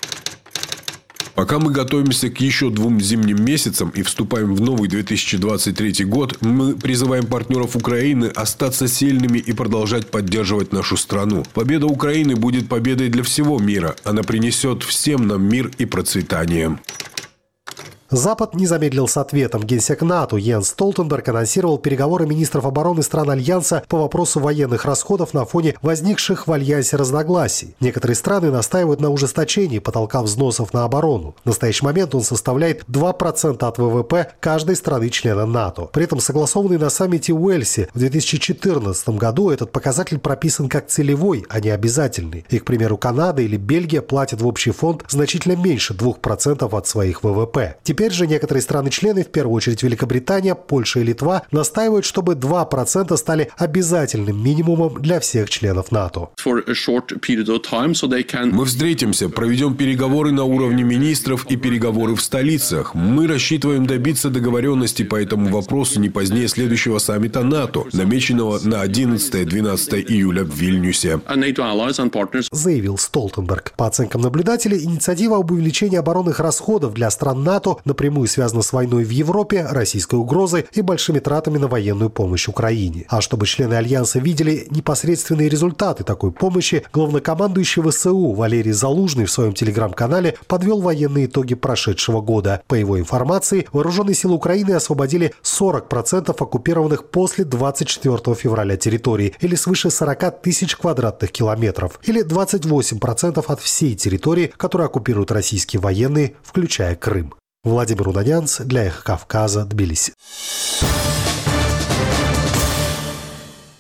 Пока мы готовимся к еще двум зимним месяцам и вступаем в новый две тысячи двадцать третий год, мы призываем партнеров Украины остаться сильными и продолжать поддерживать нашу страну. Победа Украины будет победой для всего мира. Она принесет всем нам мир и процветание. Запад не замедлил с ответом. Генсек НАТО Йенс Столтенберг анонсировал переговоры министров обороны стран Альянса по вопросу военных расходов на фоне возникших в Альянсе разногласий. Некоторые страны настаивают на ужесточении потолка взносов на оборону. В настоящий момент он составляет два процента от ВВП каждой страны-члена НАТО. При этом согласованный на саммите в Уэльсе в две тысячи четырнадцатом году этот показатель прописан как целевой, а не обязательный. И, к примеру, Канада или Бельгия платят в общий фонд значительно меньше двух процентов от своих ВВП. Теперь Теперь же некоторые страны-члены, в первую очередь Великобритания, Польша и Литва, настаивают, чтобы два процента стали обязательным минимумом для всех членов НАТО. Мы встретимся, проведем переговоры на уровне министров и переговоры в столицах. Мы рассчитываем добиться договоренности по этому вопросу не позднее следующего саммита НАТО, намеченного на одиннадцатое-двенадцатое июля в Вильнюсе, заявил Столтенберг. По оценкам наблюдателей, инициатива об увеличении оборонных расходов для стран НАТО напрямую связана с войной в Европе, российской угрозой и большими тратами на военную помощь Украине. А чтобы члены Альянса видели непосредственные результаты такой помощи, главнокомандующий ВСУ Валерий Залужный в своем телеграм-канале подвел военные итоги прошедшего года. По его информации, вооруженные силы Украины освободили сорок процентов оккупированных после двадцать четвёртого февраля территорий, или свыше сорок тысяч квадратных километров, или двадцать восемь процентов от всей территории, которую оккупируют российские военные, включая Крым. Владимир Унанянц для Эхо Кавказа, Тбилиси.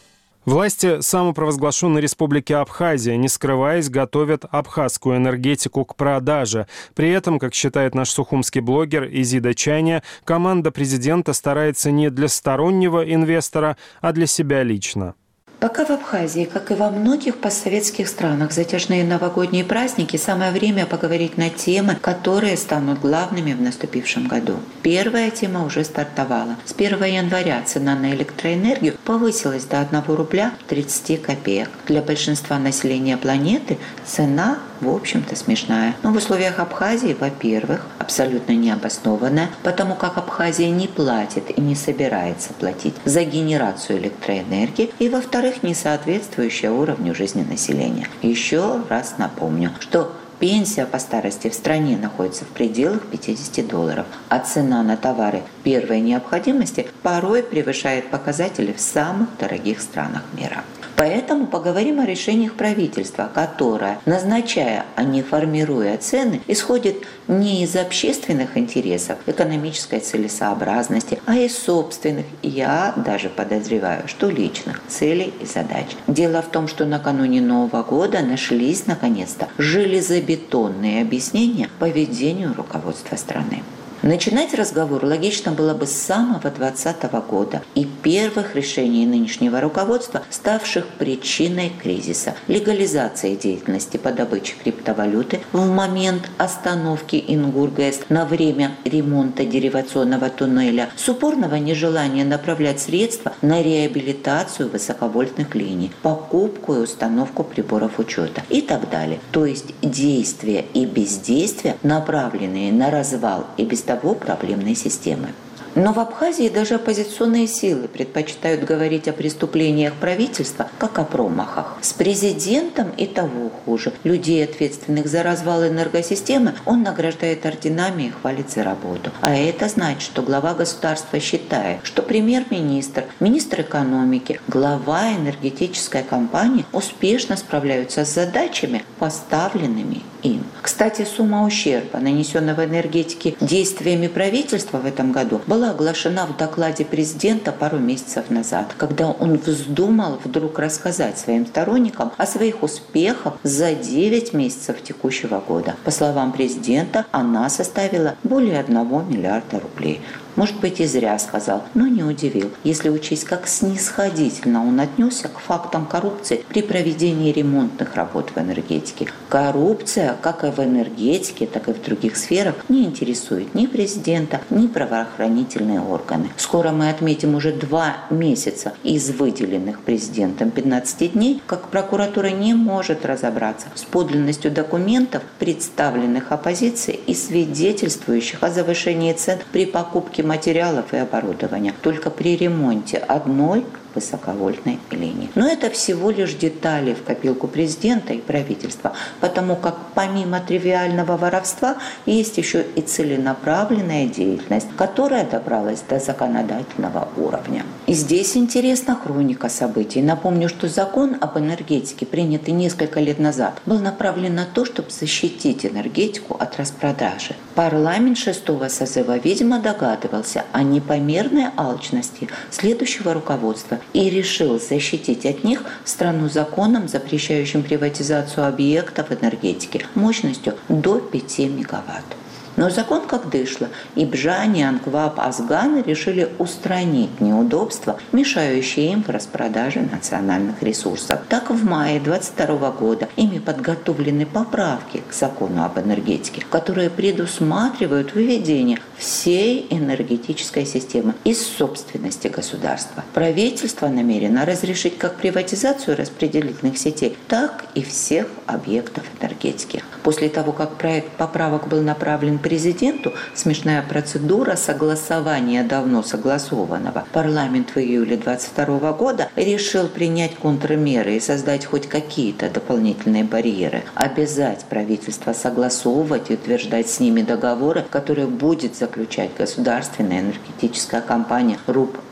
Власти самопровозглашенной республики Абхазия, не скрываясь, готовят абхазскую энергетику к продаже. При этом, как считает наш сухумский блогер Изида Чайня, команда президента старается не для стороннего инвестора, а для себя лично. Пока в Абхазии, как и во многих постсоветских странах, затяжные новогодние праздники, самое время поговорить на темы, которые станут главными в наступившем году. Первая тема уже стартовала. С первого января цена на электроэнергию повысилась до одного рубля тридцати копеек. Для большинства населения планеты цена, в общем-то, смешная. Но в условиях Абхазии, во-первых, абсолютно необоснованная, потому как Абхазия не платит и не собирается платить за генерацию электроэнергии, и, во-вторых, не соответствующая уровню жизни населения. Еще раз напомню, что пенсия по старости в стране находится в пределах пятидесяти долларов, а цена на товары первой необходимости порой превышает показатели в самых дорогих странах мира. Поэтому поговорим о решениях правительства, которое, назначая, а не формируя цены, исходит не из общественных интересов, экономической целесообразности, а из собственных, я даже подозреваю, что личных целей и задач. Дело в том, что накануне Нового года нашлись, наконец-то, железобетонные объяснения поведению руководства страны. Начинать разговор логично было бы с самого двадцатого года и первых решений нынешнего руководства, ставших причиной кризиса. Легализация деятельности по добыче криптовалюты в момент остановки Ингургэс на время ремонта деривационного туннеля, с упорного нежелания направлять средства на реабилитацию высоковольтных линий, покупку и установку приборов учета и так далее. То есть действия и бездействия, направленные на развал и без того проблемной системы. Но в Абхазии даже оппозиционные силы предпочитают говорить о преступлениях правительства, как о промахах. С президентом и того хуже. Людей, ответственных за развал энергосистемы, он награждает орденами и хвалит за работу. А это значит, что глава государства считает, что премьер-министр, министр экономики, глава энергетической компании успешно справляются с задачами, поставленными им. Кстати, сумма ущерба, нанесенного энергетике действиями правительства в этом году, была оглашена в докладе президента пару месяцев назад, когда он вздумал вдруг рассказать своим сторонникам о своих успехах за девять месяцев текущего года. По словам президента, она составила более одного миллиарда рублей. Может быть, и зря сказал, но не удивил, если учесть, как снисходительно он отнесся к фактам коррупции при проведении ремонтных работ в энергетике. Коррупция, как и в энергетике, так и в других сферах, не интересует ни президента, ни правоохранительные органы. Скоро мы отметим уже два месяца из выделенных президентом пятнадцати дней, как прокуратура не может разобраться с подлинностью документов, представленных оппозицией и свидетельствующих о завышении цен при покупке материалов и оборудования только при ремонте одной высоковольтной линии. Но это всего лишь детали в копилку президента и правительства, потому как помимо тривиального воровства есть еще и целенаправленная деятельность, которая добралась до законодательного уровня. И здесь интересна хроника событий. Напомню, что закон об энергетике, принятый несколько лет назад, был направлен на то, чтобы защитить энергетику от распродажи. Парламент шестого созыва, видимо, догадывался о непомерной алчности следующего руководства и решил защитить от них страну законом, запрещающим приватизацию объектов энергетики мощностью до пяти мегаватт. Но закон как дышло, и Бжани, Анкваб, Азганы решили устранить неудобства, мешающие им в распродаже национальных ресурсов. Так, в мае двадцать второго года ими подготовлены поправки к закону об энергетике, которые предусматривают выведение всей энергетической системы из собственности государства. Правительство намерено разрешить как приватизацию распределительных сетей, так и всех объектов энергетики. После того, как проект поправок был направлен президенту, смешная процедура согласования давно согласованного, парламент в июле двадцать второго года решил принять контрмеры и создать хоть какие-то дополнительные барьеры, обязать правительство согласовывать и утверждать с ними договоры, которые будет заключать государственная энергетическая компания РУП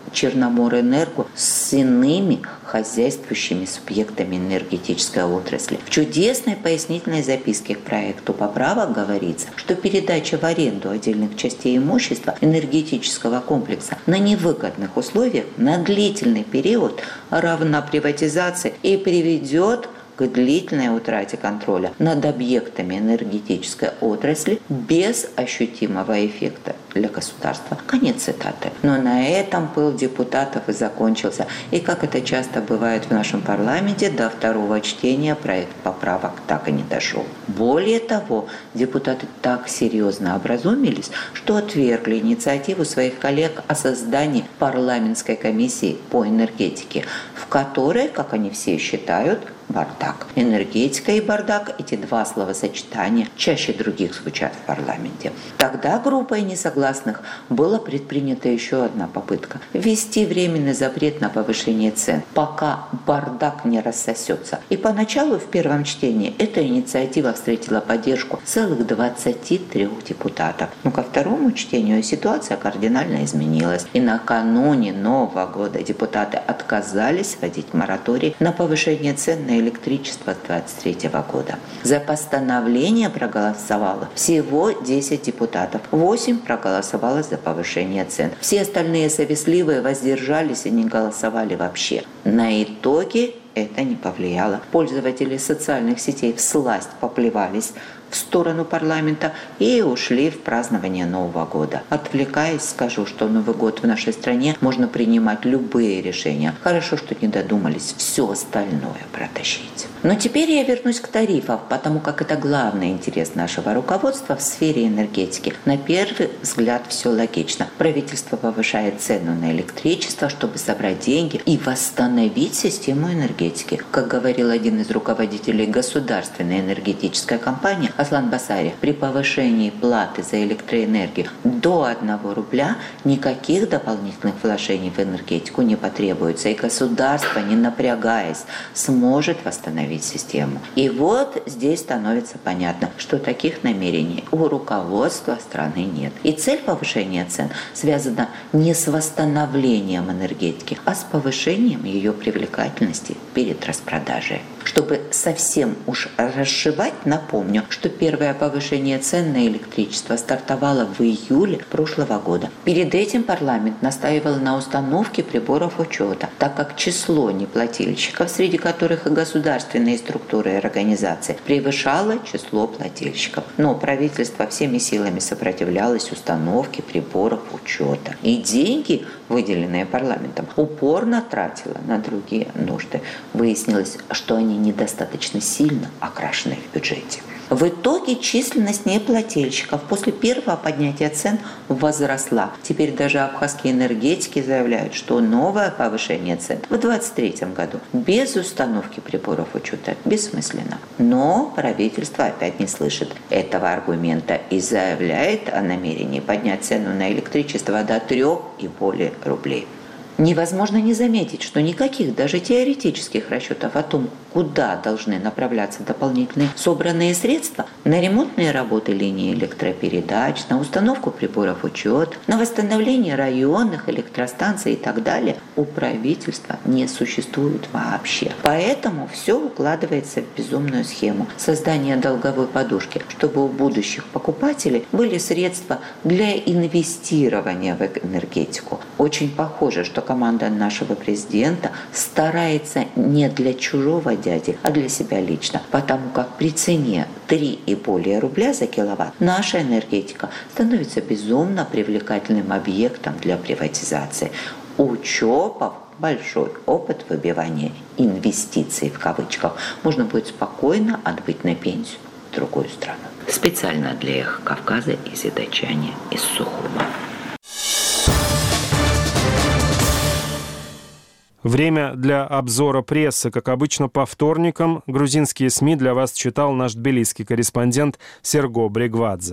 Черноморэнерго с иными хозяйствующими субъектами энергетической отрасли. В чудесной пояснительной записке к проекту поправок говорится, что передача в аренду отдельных частей имущества энергетического комплекса на невыгодных условиях на длительный период равна приватизации и приведет к длительной утрате контроля над объектами энергетической отрасли без ощутимого эффекта для государства. Конец цитаты. Но на этом пыл депутатов и закончился. И как это часто бывает в нашем парламенте, до второго чтения проект поправок так и не дошел. Более того, депутаты так серьезно образумились, что отвергли инициативу своих коллег о создании парламентской комиссии по энергетике, в которой, как они все считают, бардак. Энергетика и бардак – эти два словосочетания чаще других звучат в парламенте. Тогда группой несогласных была предпринята еще одна попытка – ввести временный запрет на повышение цен, пока бардак не рассосется. И поначалу в первом чтении эта инициатива встретила поддержку целых двадцати трёх депутатов. Но ко второму чтению ситуация кардинально изменилась. И накануне Нового года депутаты отказались вводить мораторий на повышение цен на электричество с двадцать третьего года. За постановление проголосовало всего десять депутатов. восемь проголосовало за повышение цен. Все остальные совестливые воздержались и не голосовали вообще. На итоге это не повлияло. Пользователи социальных сетей всласть поплевались в сторону парламента и ушли в празднование Нового года. Отвлекаясь, скажу, что Новый год в нашей стране можно принимать любые решения. Хорошо, что не додумались все остальное протащить. Но теперь я вернусь к тарифам, потому как это главный интерес нашего руководства в сфере энергетики. На первый взгляд все логично. Правительство повышает цену на электричество, чтобы собрать деньги и восстановить систему энергетики. Как говорил один из руководителей государственной энергетической компании Аслан Басарев, при повышении платы за электроэнергию до одного рубля никаких дополнительных вложений в энергетику не потребуется, и государство, не напрягаясь, сможет восстановить систему. И вот здесь становится понятно, что таких намерений у руководства страны нет. И цель повышения цен связана не с восстановлением энергетики, а с повышением ее привлекательности перед распродажей. Чтобы совсем уж разжевать, напомню, что первое повышение цен на электричество стартовало в июле прошлого года. Перед этим парламент настаивал на установке приборов учета, так как число неплательщиков, среди которых и государственные структуры и организации, превышало число плательщиков. Но правительство всеми силами сопротивлялось установке приборов учета. И деньги, выделенные парламентом, упорно тратило на другие нужды. Выяснилось, что они недостаточно сильно окрашены в бюджете. В итоге численность неплательщиков после первого поднятия цен возросла. Теперь даже абхазские энергетики заявляют, что новое повышение цен в двадцать третьем году без установки приборов учета бессмысленно. Но правительство опять не слышит этого аргумента и заявляет о намерении поднять цену на электричество до трех и более рублей. Невозможно не заметить, что никаких даже теоретических расчетов о том, куда должны направляться дополнительные собранные средства на ремонтные работы линий электропередач, на установку приборов учета, на восстановление районных электростанций и так далее, у правительства не существует вообще. Поэтому все укладывается в безумную схему создания долговой подушки, чтобы у будущих покупателей были средства для инвестирования в энергетику. Очень похоже, что команда нашего президента старается не для чужого дяди, а для себя лично, потому как при цене три и более рубля за киловатт наша энергетика становится безумно привлекательным объектом для приватизации. У ЧОПов большой опыт выбивания инвестиций в кавычках. Можно будет спокойно отбыть на пенсию в другую страну. Специально для Эхо Кавказа из Ядачани, из Сухума. Время для обзора прессы, как обычно, по вторникам. Грузинские СМИ для вас читал наш тбилисский корреспондент Серго Брегвадзе.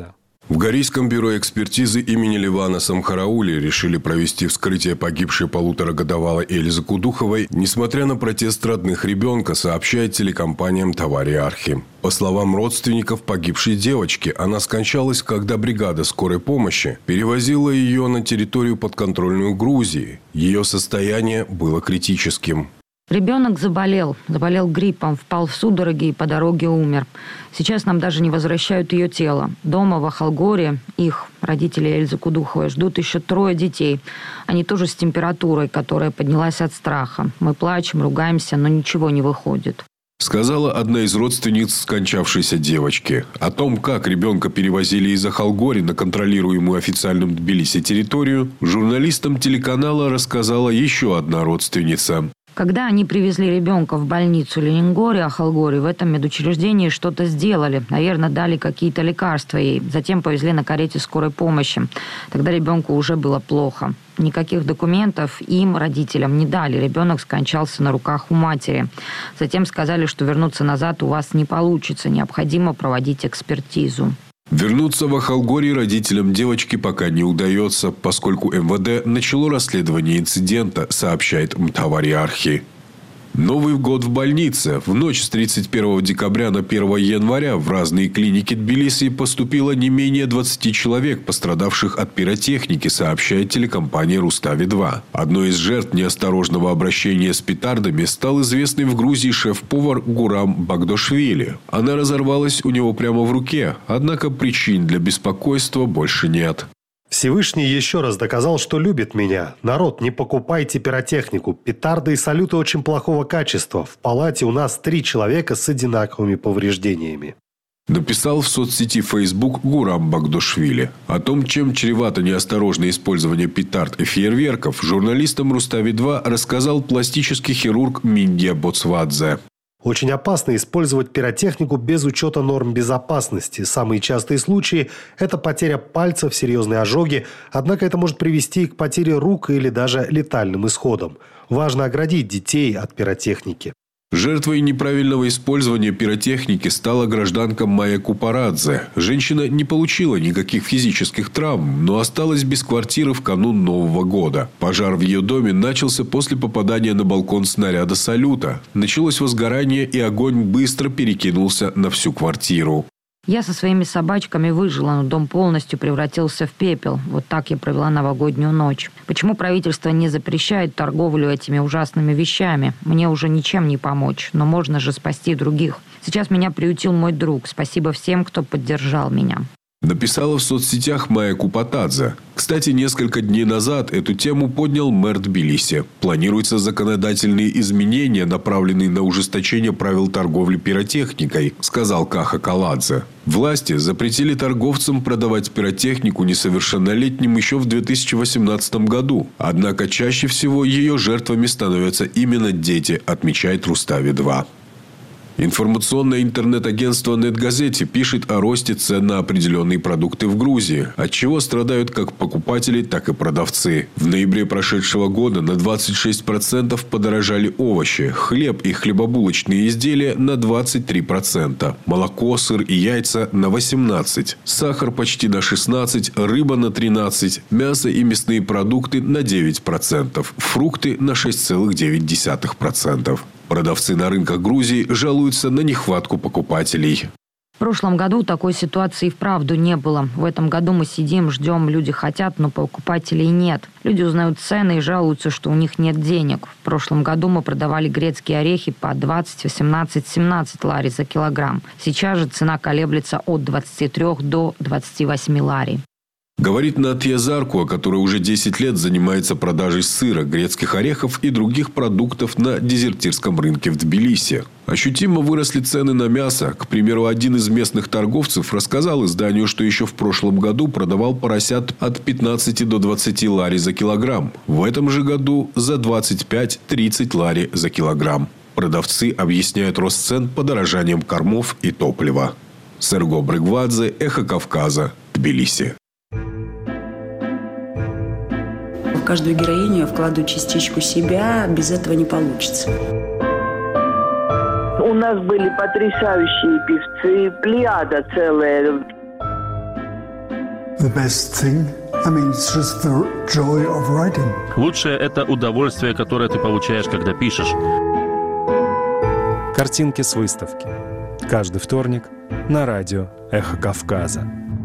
В Горийском бюро экспертизы имени Левана Самхараули решили провести вскрытие погибшей полуторагодовалой Эльзы Кудуховой, несмотря на протест родных ребенка, сообщает телекомпаниям «Товари Архи». По словам родственников погибшей девочки, она скончалась, когда бригада скорой помощи перевозила ее на территорию подконтрольную Грузии. Ее состояние было критическим. Ребенок заболел, заболел гриппом, впал в судороги и по дороге умер. Сейчас нам даже не возвращают ее тело. Дома в Ахалгоре их, родители Эльзы Кудуховой, ждут еще трое детей. Они тоже с температурой, которая поднялась от страха. Мы плачем, ругаемся, но ничего не выходит. Сказала одна из родственниц скончавшейся девочки. О том, как ребенка перевозили из Ахалгори на контролируемую официальным Тбилиси территорию, журналистам телеканала рассказала еще одна родственница. Когда они привезли ребенка в больницу Ленингоре, Ахалгоре, в этом медучреждении что-то сделали. Наверное, дали какие-то лекарства ей. Затем повезли на карете скорой помощи. Тогда ребенку уже было плохо. Никаких документов им, родителям, не дали. Ребенок скончался на руках у матери. Затем сказали, что вернуться назад у вас не получится. Необходимо проводить экспертизу. Вернуться в Ахалгоре родителям девочки пока не удается, поскольку эм вэ дэ начало расследование инцидента, сообщает «Товари Архи». Новый год в больнице. В ночь с тридцать первого декабря на первое января в разные клиники Тбилиси поступило не менее двадцати человек, пострадавших от пиротехники, сообщает телекомпания «Рустави два». Одной из жертв неосторожного обращения с петардами стал известный в Грузии шеф-повар Гурам Багдошвили. Она разорвалась у него прямо в руке, однако причин для беспокойства больше нет. Всевышний еще раз доказал, что любит меня. Народ, не покупайте пиротехнику. Петарды и салюты очень плохого качества. В палате у нас три человека с одинаковыми повреждениями. Написал в соцсети Facebook Гурам Багдошвили. О том, чем чревато неосторожное использование петард и фейерверков, журналистам Рустави два рассказал пластический хирург Миндия Боцвадзе. Очень опасно использовать пиротехнику без учета норм безопасности. Самые частые случаи – это потеря пальцев, серьезные ожоги. Однако это может привести к потере рук или даже летальным исходам. Важно оградить детей от пиротехники. Жертвой неправильного использования пиротехники стала гражданка Майя Купарадзе. Женщина не получила никаких физических травм, но осталась без квартиры в канун Нового года. Пожар в ее доме начался после попадания на балкон снаряда салюта. Началось возгорание, и огонь быстро перекинулся на всю квартиру. Я со своими собачками выжила, но дом полностью превратился в пепел. Вот так я провела новогоднюю ночь. Почему правительство не запрещает торговлю этими ужасными вещами? Мне уже ничем не помочь, но можно же спасти других. Сейчас меня приютил мой друг. Спасибо всем, кто поддержал меня. Написала в соцсетях Майя Купатадзе. Кстати, несколько дней назад эту тему поднял мэр Тбилиси. Планируются законодательные изменения, направленные на ужесточение правил торговли пиротехникой, сказал Каха Каладзе. Власти запретили торговцам продавать пиротехнику несовершеннолетним еще в две тысячи восемнадцатом году. Однако чаще всего ее жертвами становятся именно дети, отмечает Рустави два. Информационное интернет-агентство «Нетгазети» пишет о росте цен на определенные продукты в Грузии, от чего страдают как покупатели, так и продавцы. В ноябре прошедшего года на двадцать шесть процентов подорожали овощи, хлеб и хлебобулочные изделия на двадцать три процента, молоко, сыр и яйца на восемнадцать процентов, сахар почти на шестнадцать процентов, рыба на тринадцать процентов, мясо и мясные продукты на девять процентов, фрукты на шесть целых девять десятых процента. Продавцы на рынках Грузии жалуются на нехватку покупателей. В прошлом году такой ситуации вправду не было. В этом году мы сидим, ждем, люди хотят, но покупателей нет. Люди узнают цены и жалуются, что у них нет денег. В прошлом году мы продавали грецкие орехи по двадцать, восемнадцать, семнадцать лари за килограмм. Сейчас же цена колеблется от двадцати трёх до двадцати восьми лари. Говорит Натья Заркуа, которая уже десять лет занимается продажей сыра, грецких орехов и других продуктов на дезертирском рынке в Тбилиси. Ощутимо выросли цены на мясо. К примеру, один из местных торговцев рассказал изданию, что еще в прошлом году продавал поросят от пятнадцати до двадцати лари за килограмм. В этом же году за двадцать пять - тридцать лари за килограмм. Продавцы объясняют рост цен подорожанием кормов и топлива. Серго Брыгвадзе, Эхо Кавказа, Тбилиси. В каждую героиню я вкладываю частичку себя, без этого не получится. У нас были потрясающие певцы, плеяда целая. the best thing. I mean, it's just the joy of writing. Лучшее – это удовольствие, которое ты получаешь, когда пишешь. Картинки с выставки. Каждый вторник на радио «Эхо Кавказа».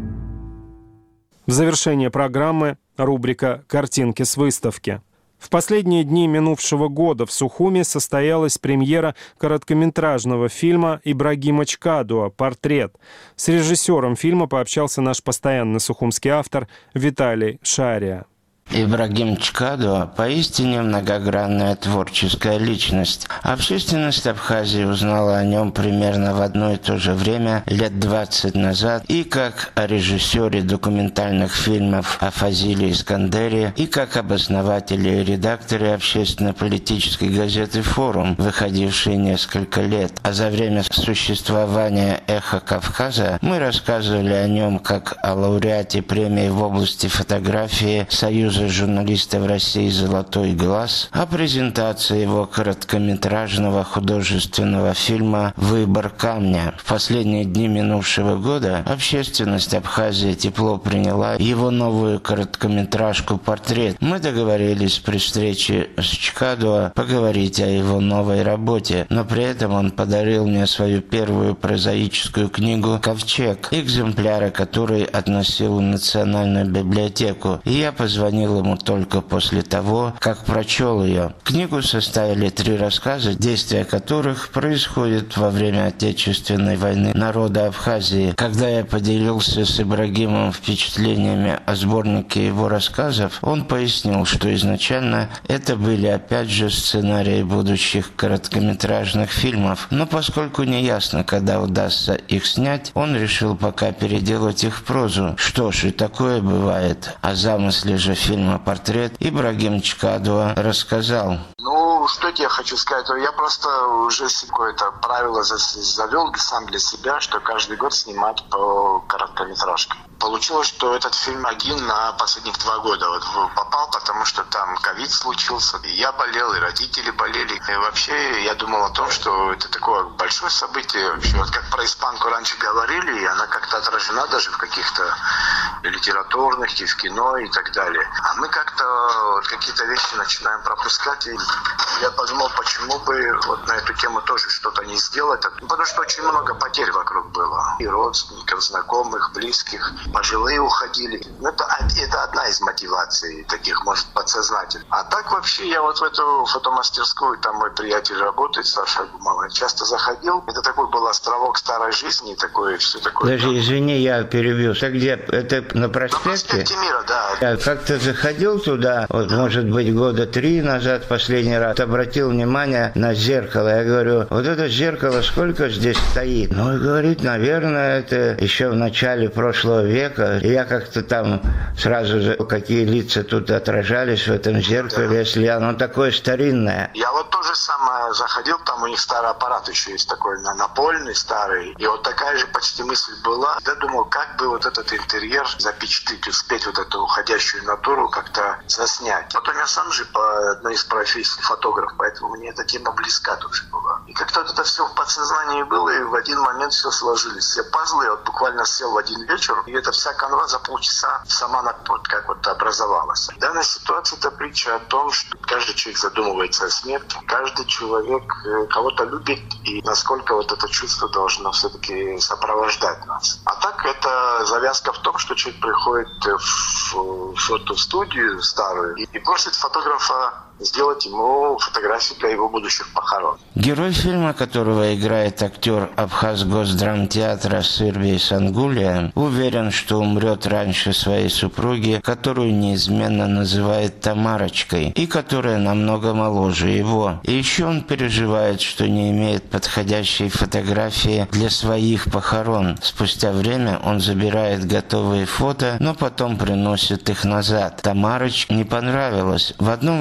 В завершение программы рубрика «Картинки с выставки». В последние дни минувшего года в Сухуми состоялась премьера короткометражного фильма Ибрагима Чкадуа «Портрет». С режиссером фильма пообщался наш постоянный сухумский автор Виталий Шария. Ибрагим Чкадуа поистине многогранная творческая личность. Общественность Абхазии узнала о нем примерно в одно и то же время, лет двадцать назад, и как о режиссере документальных фильмов о Фазиле Искандере, и как об основателе и редакторе общественно-политической газеты «Форум», выходившей несколько лет. А за время существования «Эхо Кавказа» мы рассказывали о нем как о лауреате премии в области фотографии Союза журналистов России «Золотой глаз», о презентации его короткометражного художественного фильма «Выбор камня». В последние дни минувшего года общественность Абхазии тепло приняла его новую короткометражку «Портрет». Мы договорились при встрече с Чкадуа поговорить о его новой работе, но при этом он подарил мне свою первую прозаическую книгу «Ковчег», экземпляры которой относил в Национальную библиотеку, и я позвонил ему только после того, как прочел ее. Книгу составили три рассказа, действия которых происходят во время Отечественной войны народа Абхазии. Когда я поделился с Ибрагимом впечатлениями о сборнике его рассказов, он пояснил, что изначально это были опять же сценарии будущих короткометражных фильмов, но поскольку неясно, когда удастся их снять, он решил пока переделать их в прозу. Что ж, и такое бывает. О замысле же фильма «Портрет» Ибрагим Чкадуа рассказал. Ну, что я хочу сказать? Я просто уже какое-то правило завел сам для себя, что каждый год снимать по короткометражкам. Получилось, что этот фильм один на последних два года вот попал, потому что там ковид случился. И я болел, и родители болели. И вообще я думал о том, что это такое большое событие. Вообще, вот как про испанку раньше говорили, и она как-то отражена даже в каких-то литературных, и в кино, и так далее. А мы как-то вот какие-то вещи начинаем пропускать. И я подумал, почему бы вот на эту тему тоже что-то не сделать. Потому что очень много потерь вокруг было. И родственников, знакомых, близких. Пожилые уходили. Ну, это, это одна из мотиваций таких, может, подсознательных. А так вообще я вот в эту фотомастерскую, там мой приятель работает, Саша Гумова, часто заходил. Это такой был островок старой жизни, такое все такое. Даже, извини, я перебью. Это где? Это на проспекте? На проспекте Мира, да. Я как-то заходил туда, вот, может быть, года три назад, последний раз, обратил внимание на зеркало. Я говорю, вот это зеркало сколько здесь стоит? Ну, и говорит, наверное, это еще в начале прошлого века. И я как-то там сразу же, какие лица тут отражались в этом зеркале, да. Если оно такое старинное. Я вот тоже самое заходил, там у них старый аппарат еще есть такой, напольный, старый. И вот такая же почти мысль была. Я думал, как бы вот этот интерьер запечатлеть, успеть вот эту уходящую натуру как-то заснять. Потом я сам же по одной из профессий фотограф, поэтому мне эта тема близка тоже была. И как-то вот это все в подсознании было, и в один момент все сложились. Все пазлы, я вот буквально сел в один вечер, и это вся канва за полчаса сама вот как вот образовалась. Данная ситуация — это притча о том, что каждый человек задумывается о смерти, каждый человек кого-то любит, и насколько вот это чувство должно все-таки сопровождать нас. А так это завязка в том, что человек приходит в фотостудию старую и просит фотографа сделать ему фотографии для его будущих похорон. Герой фильма, которого играет актер Абхаз-Госдрамтеатра Сырбий Сангулия, уверен, что умрет раньше своей супруги, которую неизменно называет Тамарочкой, и которая намного моложе его. И еще он переживает, что не имеет подходящей фотографии для своих похорон. Спустя время он забирает готовые фото, но потом приносит их назад. Тамарочке не понравилось. В одном варианте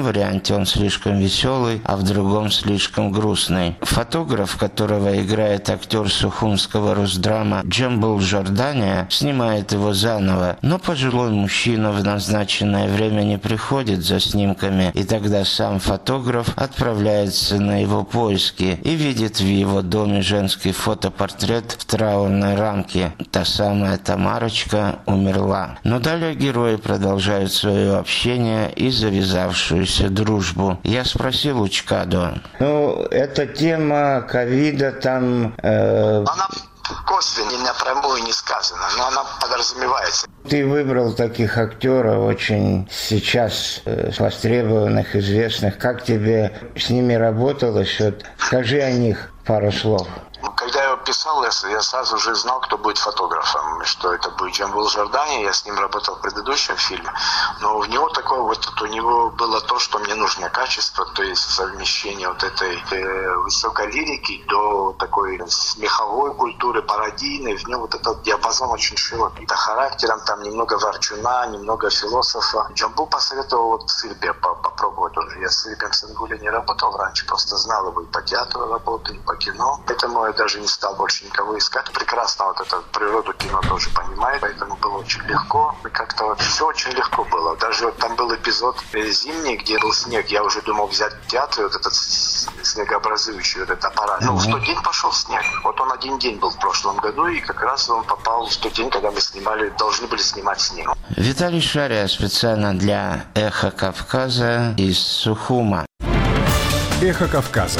фотографии он слишком веселый, а в другом слишком грустный. Фотограф, которого играет актер сухумского Росдрама Джамбул Жордания, снимает его заново, но пожилой мужчина в назначенное время не приходит за снимками, и тогда сам фотограф отправляется на его поиски и видит в его доме женский фотопортрет в траурной рамке. Та самая Тамарочка умерла. Но далее герои продолжают свое общение и завязавшуюся дружбу. Я спросил у Чкадо. Ну, эта тема ковида там... Э... Она косвенно, не напрямую не сказана, но она подразумевается. Ты выбрал таких актеров очень сейчас э, востребованных, известных. Как тебе с ними работалось? Вот, скажи о них пару слов. Когда я писал, я, я сразу же знал, кто будет фотографом, что это будет Джамбул Жордания. Я с ним работал в предыдущем фильме. Но у него такое вот, у него было то, что мне нужно качество, то есть совмещение вот этой э, высокой лирики до такой смеховой культуры, пародийной. В нем вот этот диапазон очень широкий. По характерам там немного ворчуна, немного философа. Джамбул посоветовал вот с Ирбе попробовать уже. Я с Ирбем Сангуле не работал раньше, просто знал его и по театру работал, и по кино. Поэтому я даже не стал больше никого искать. Прекрасно вот эту природу кино тоже понимает, поэтому было очень легко. И как-то вот все очень легко было. Даже вот там был эпизод зимний, где был снег. Я уже думал взять в театре вот этот снегообразующий вот этот аппарат. Но в тот день пошел снег. Вот он один день был в прошлом году, и как раз он попал в тот день, когда мы снимали, должны были снимать снег. Виталий Шария специально для «Эхо Кавказа» из Сухума. «Эхо Кавказа».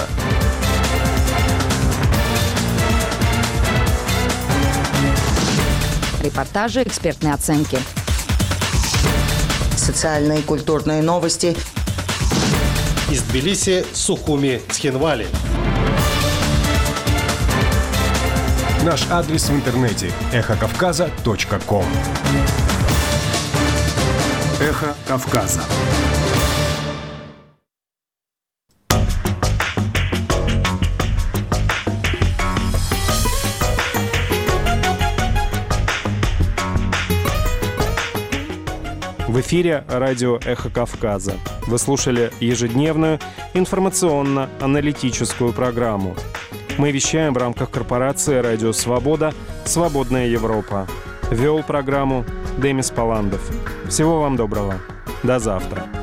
Репортажи, экспертные оценки. Социальные и культурные новости. Из Тбилиси, Сухуми, Цхинвали. Наш адрес в интернете – эхо кавказа точка ком. «Эхо Кавказа». В эфире радио «Эхо Кавказа». Вы слушали ежедневную информационно-аналитическую программу. Мы вещаем в рамках корпорации «Радио Свобода. Свободная Европа». Вел программу Демис Паландов. Всего вам доброго. До завтра.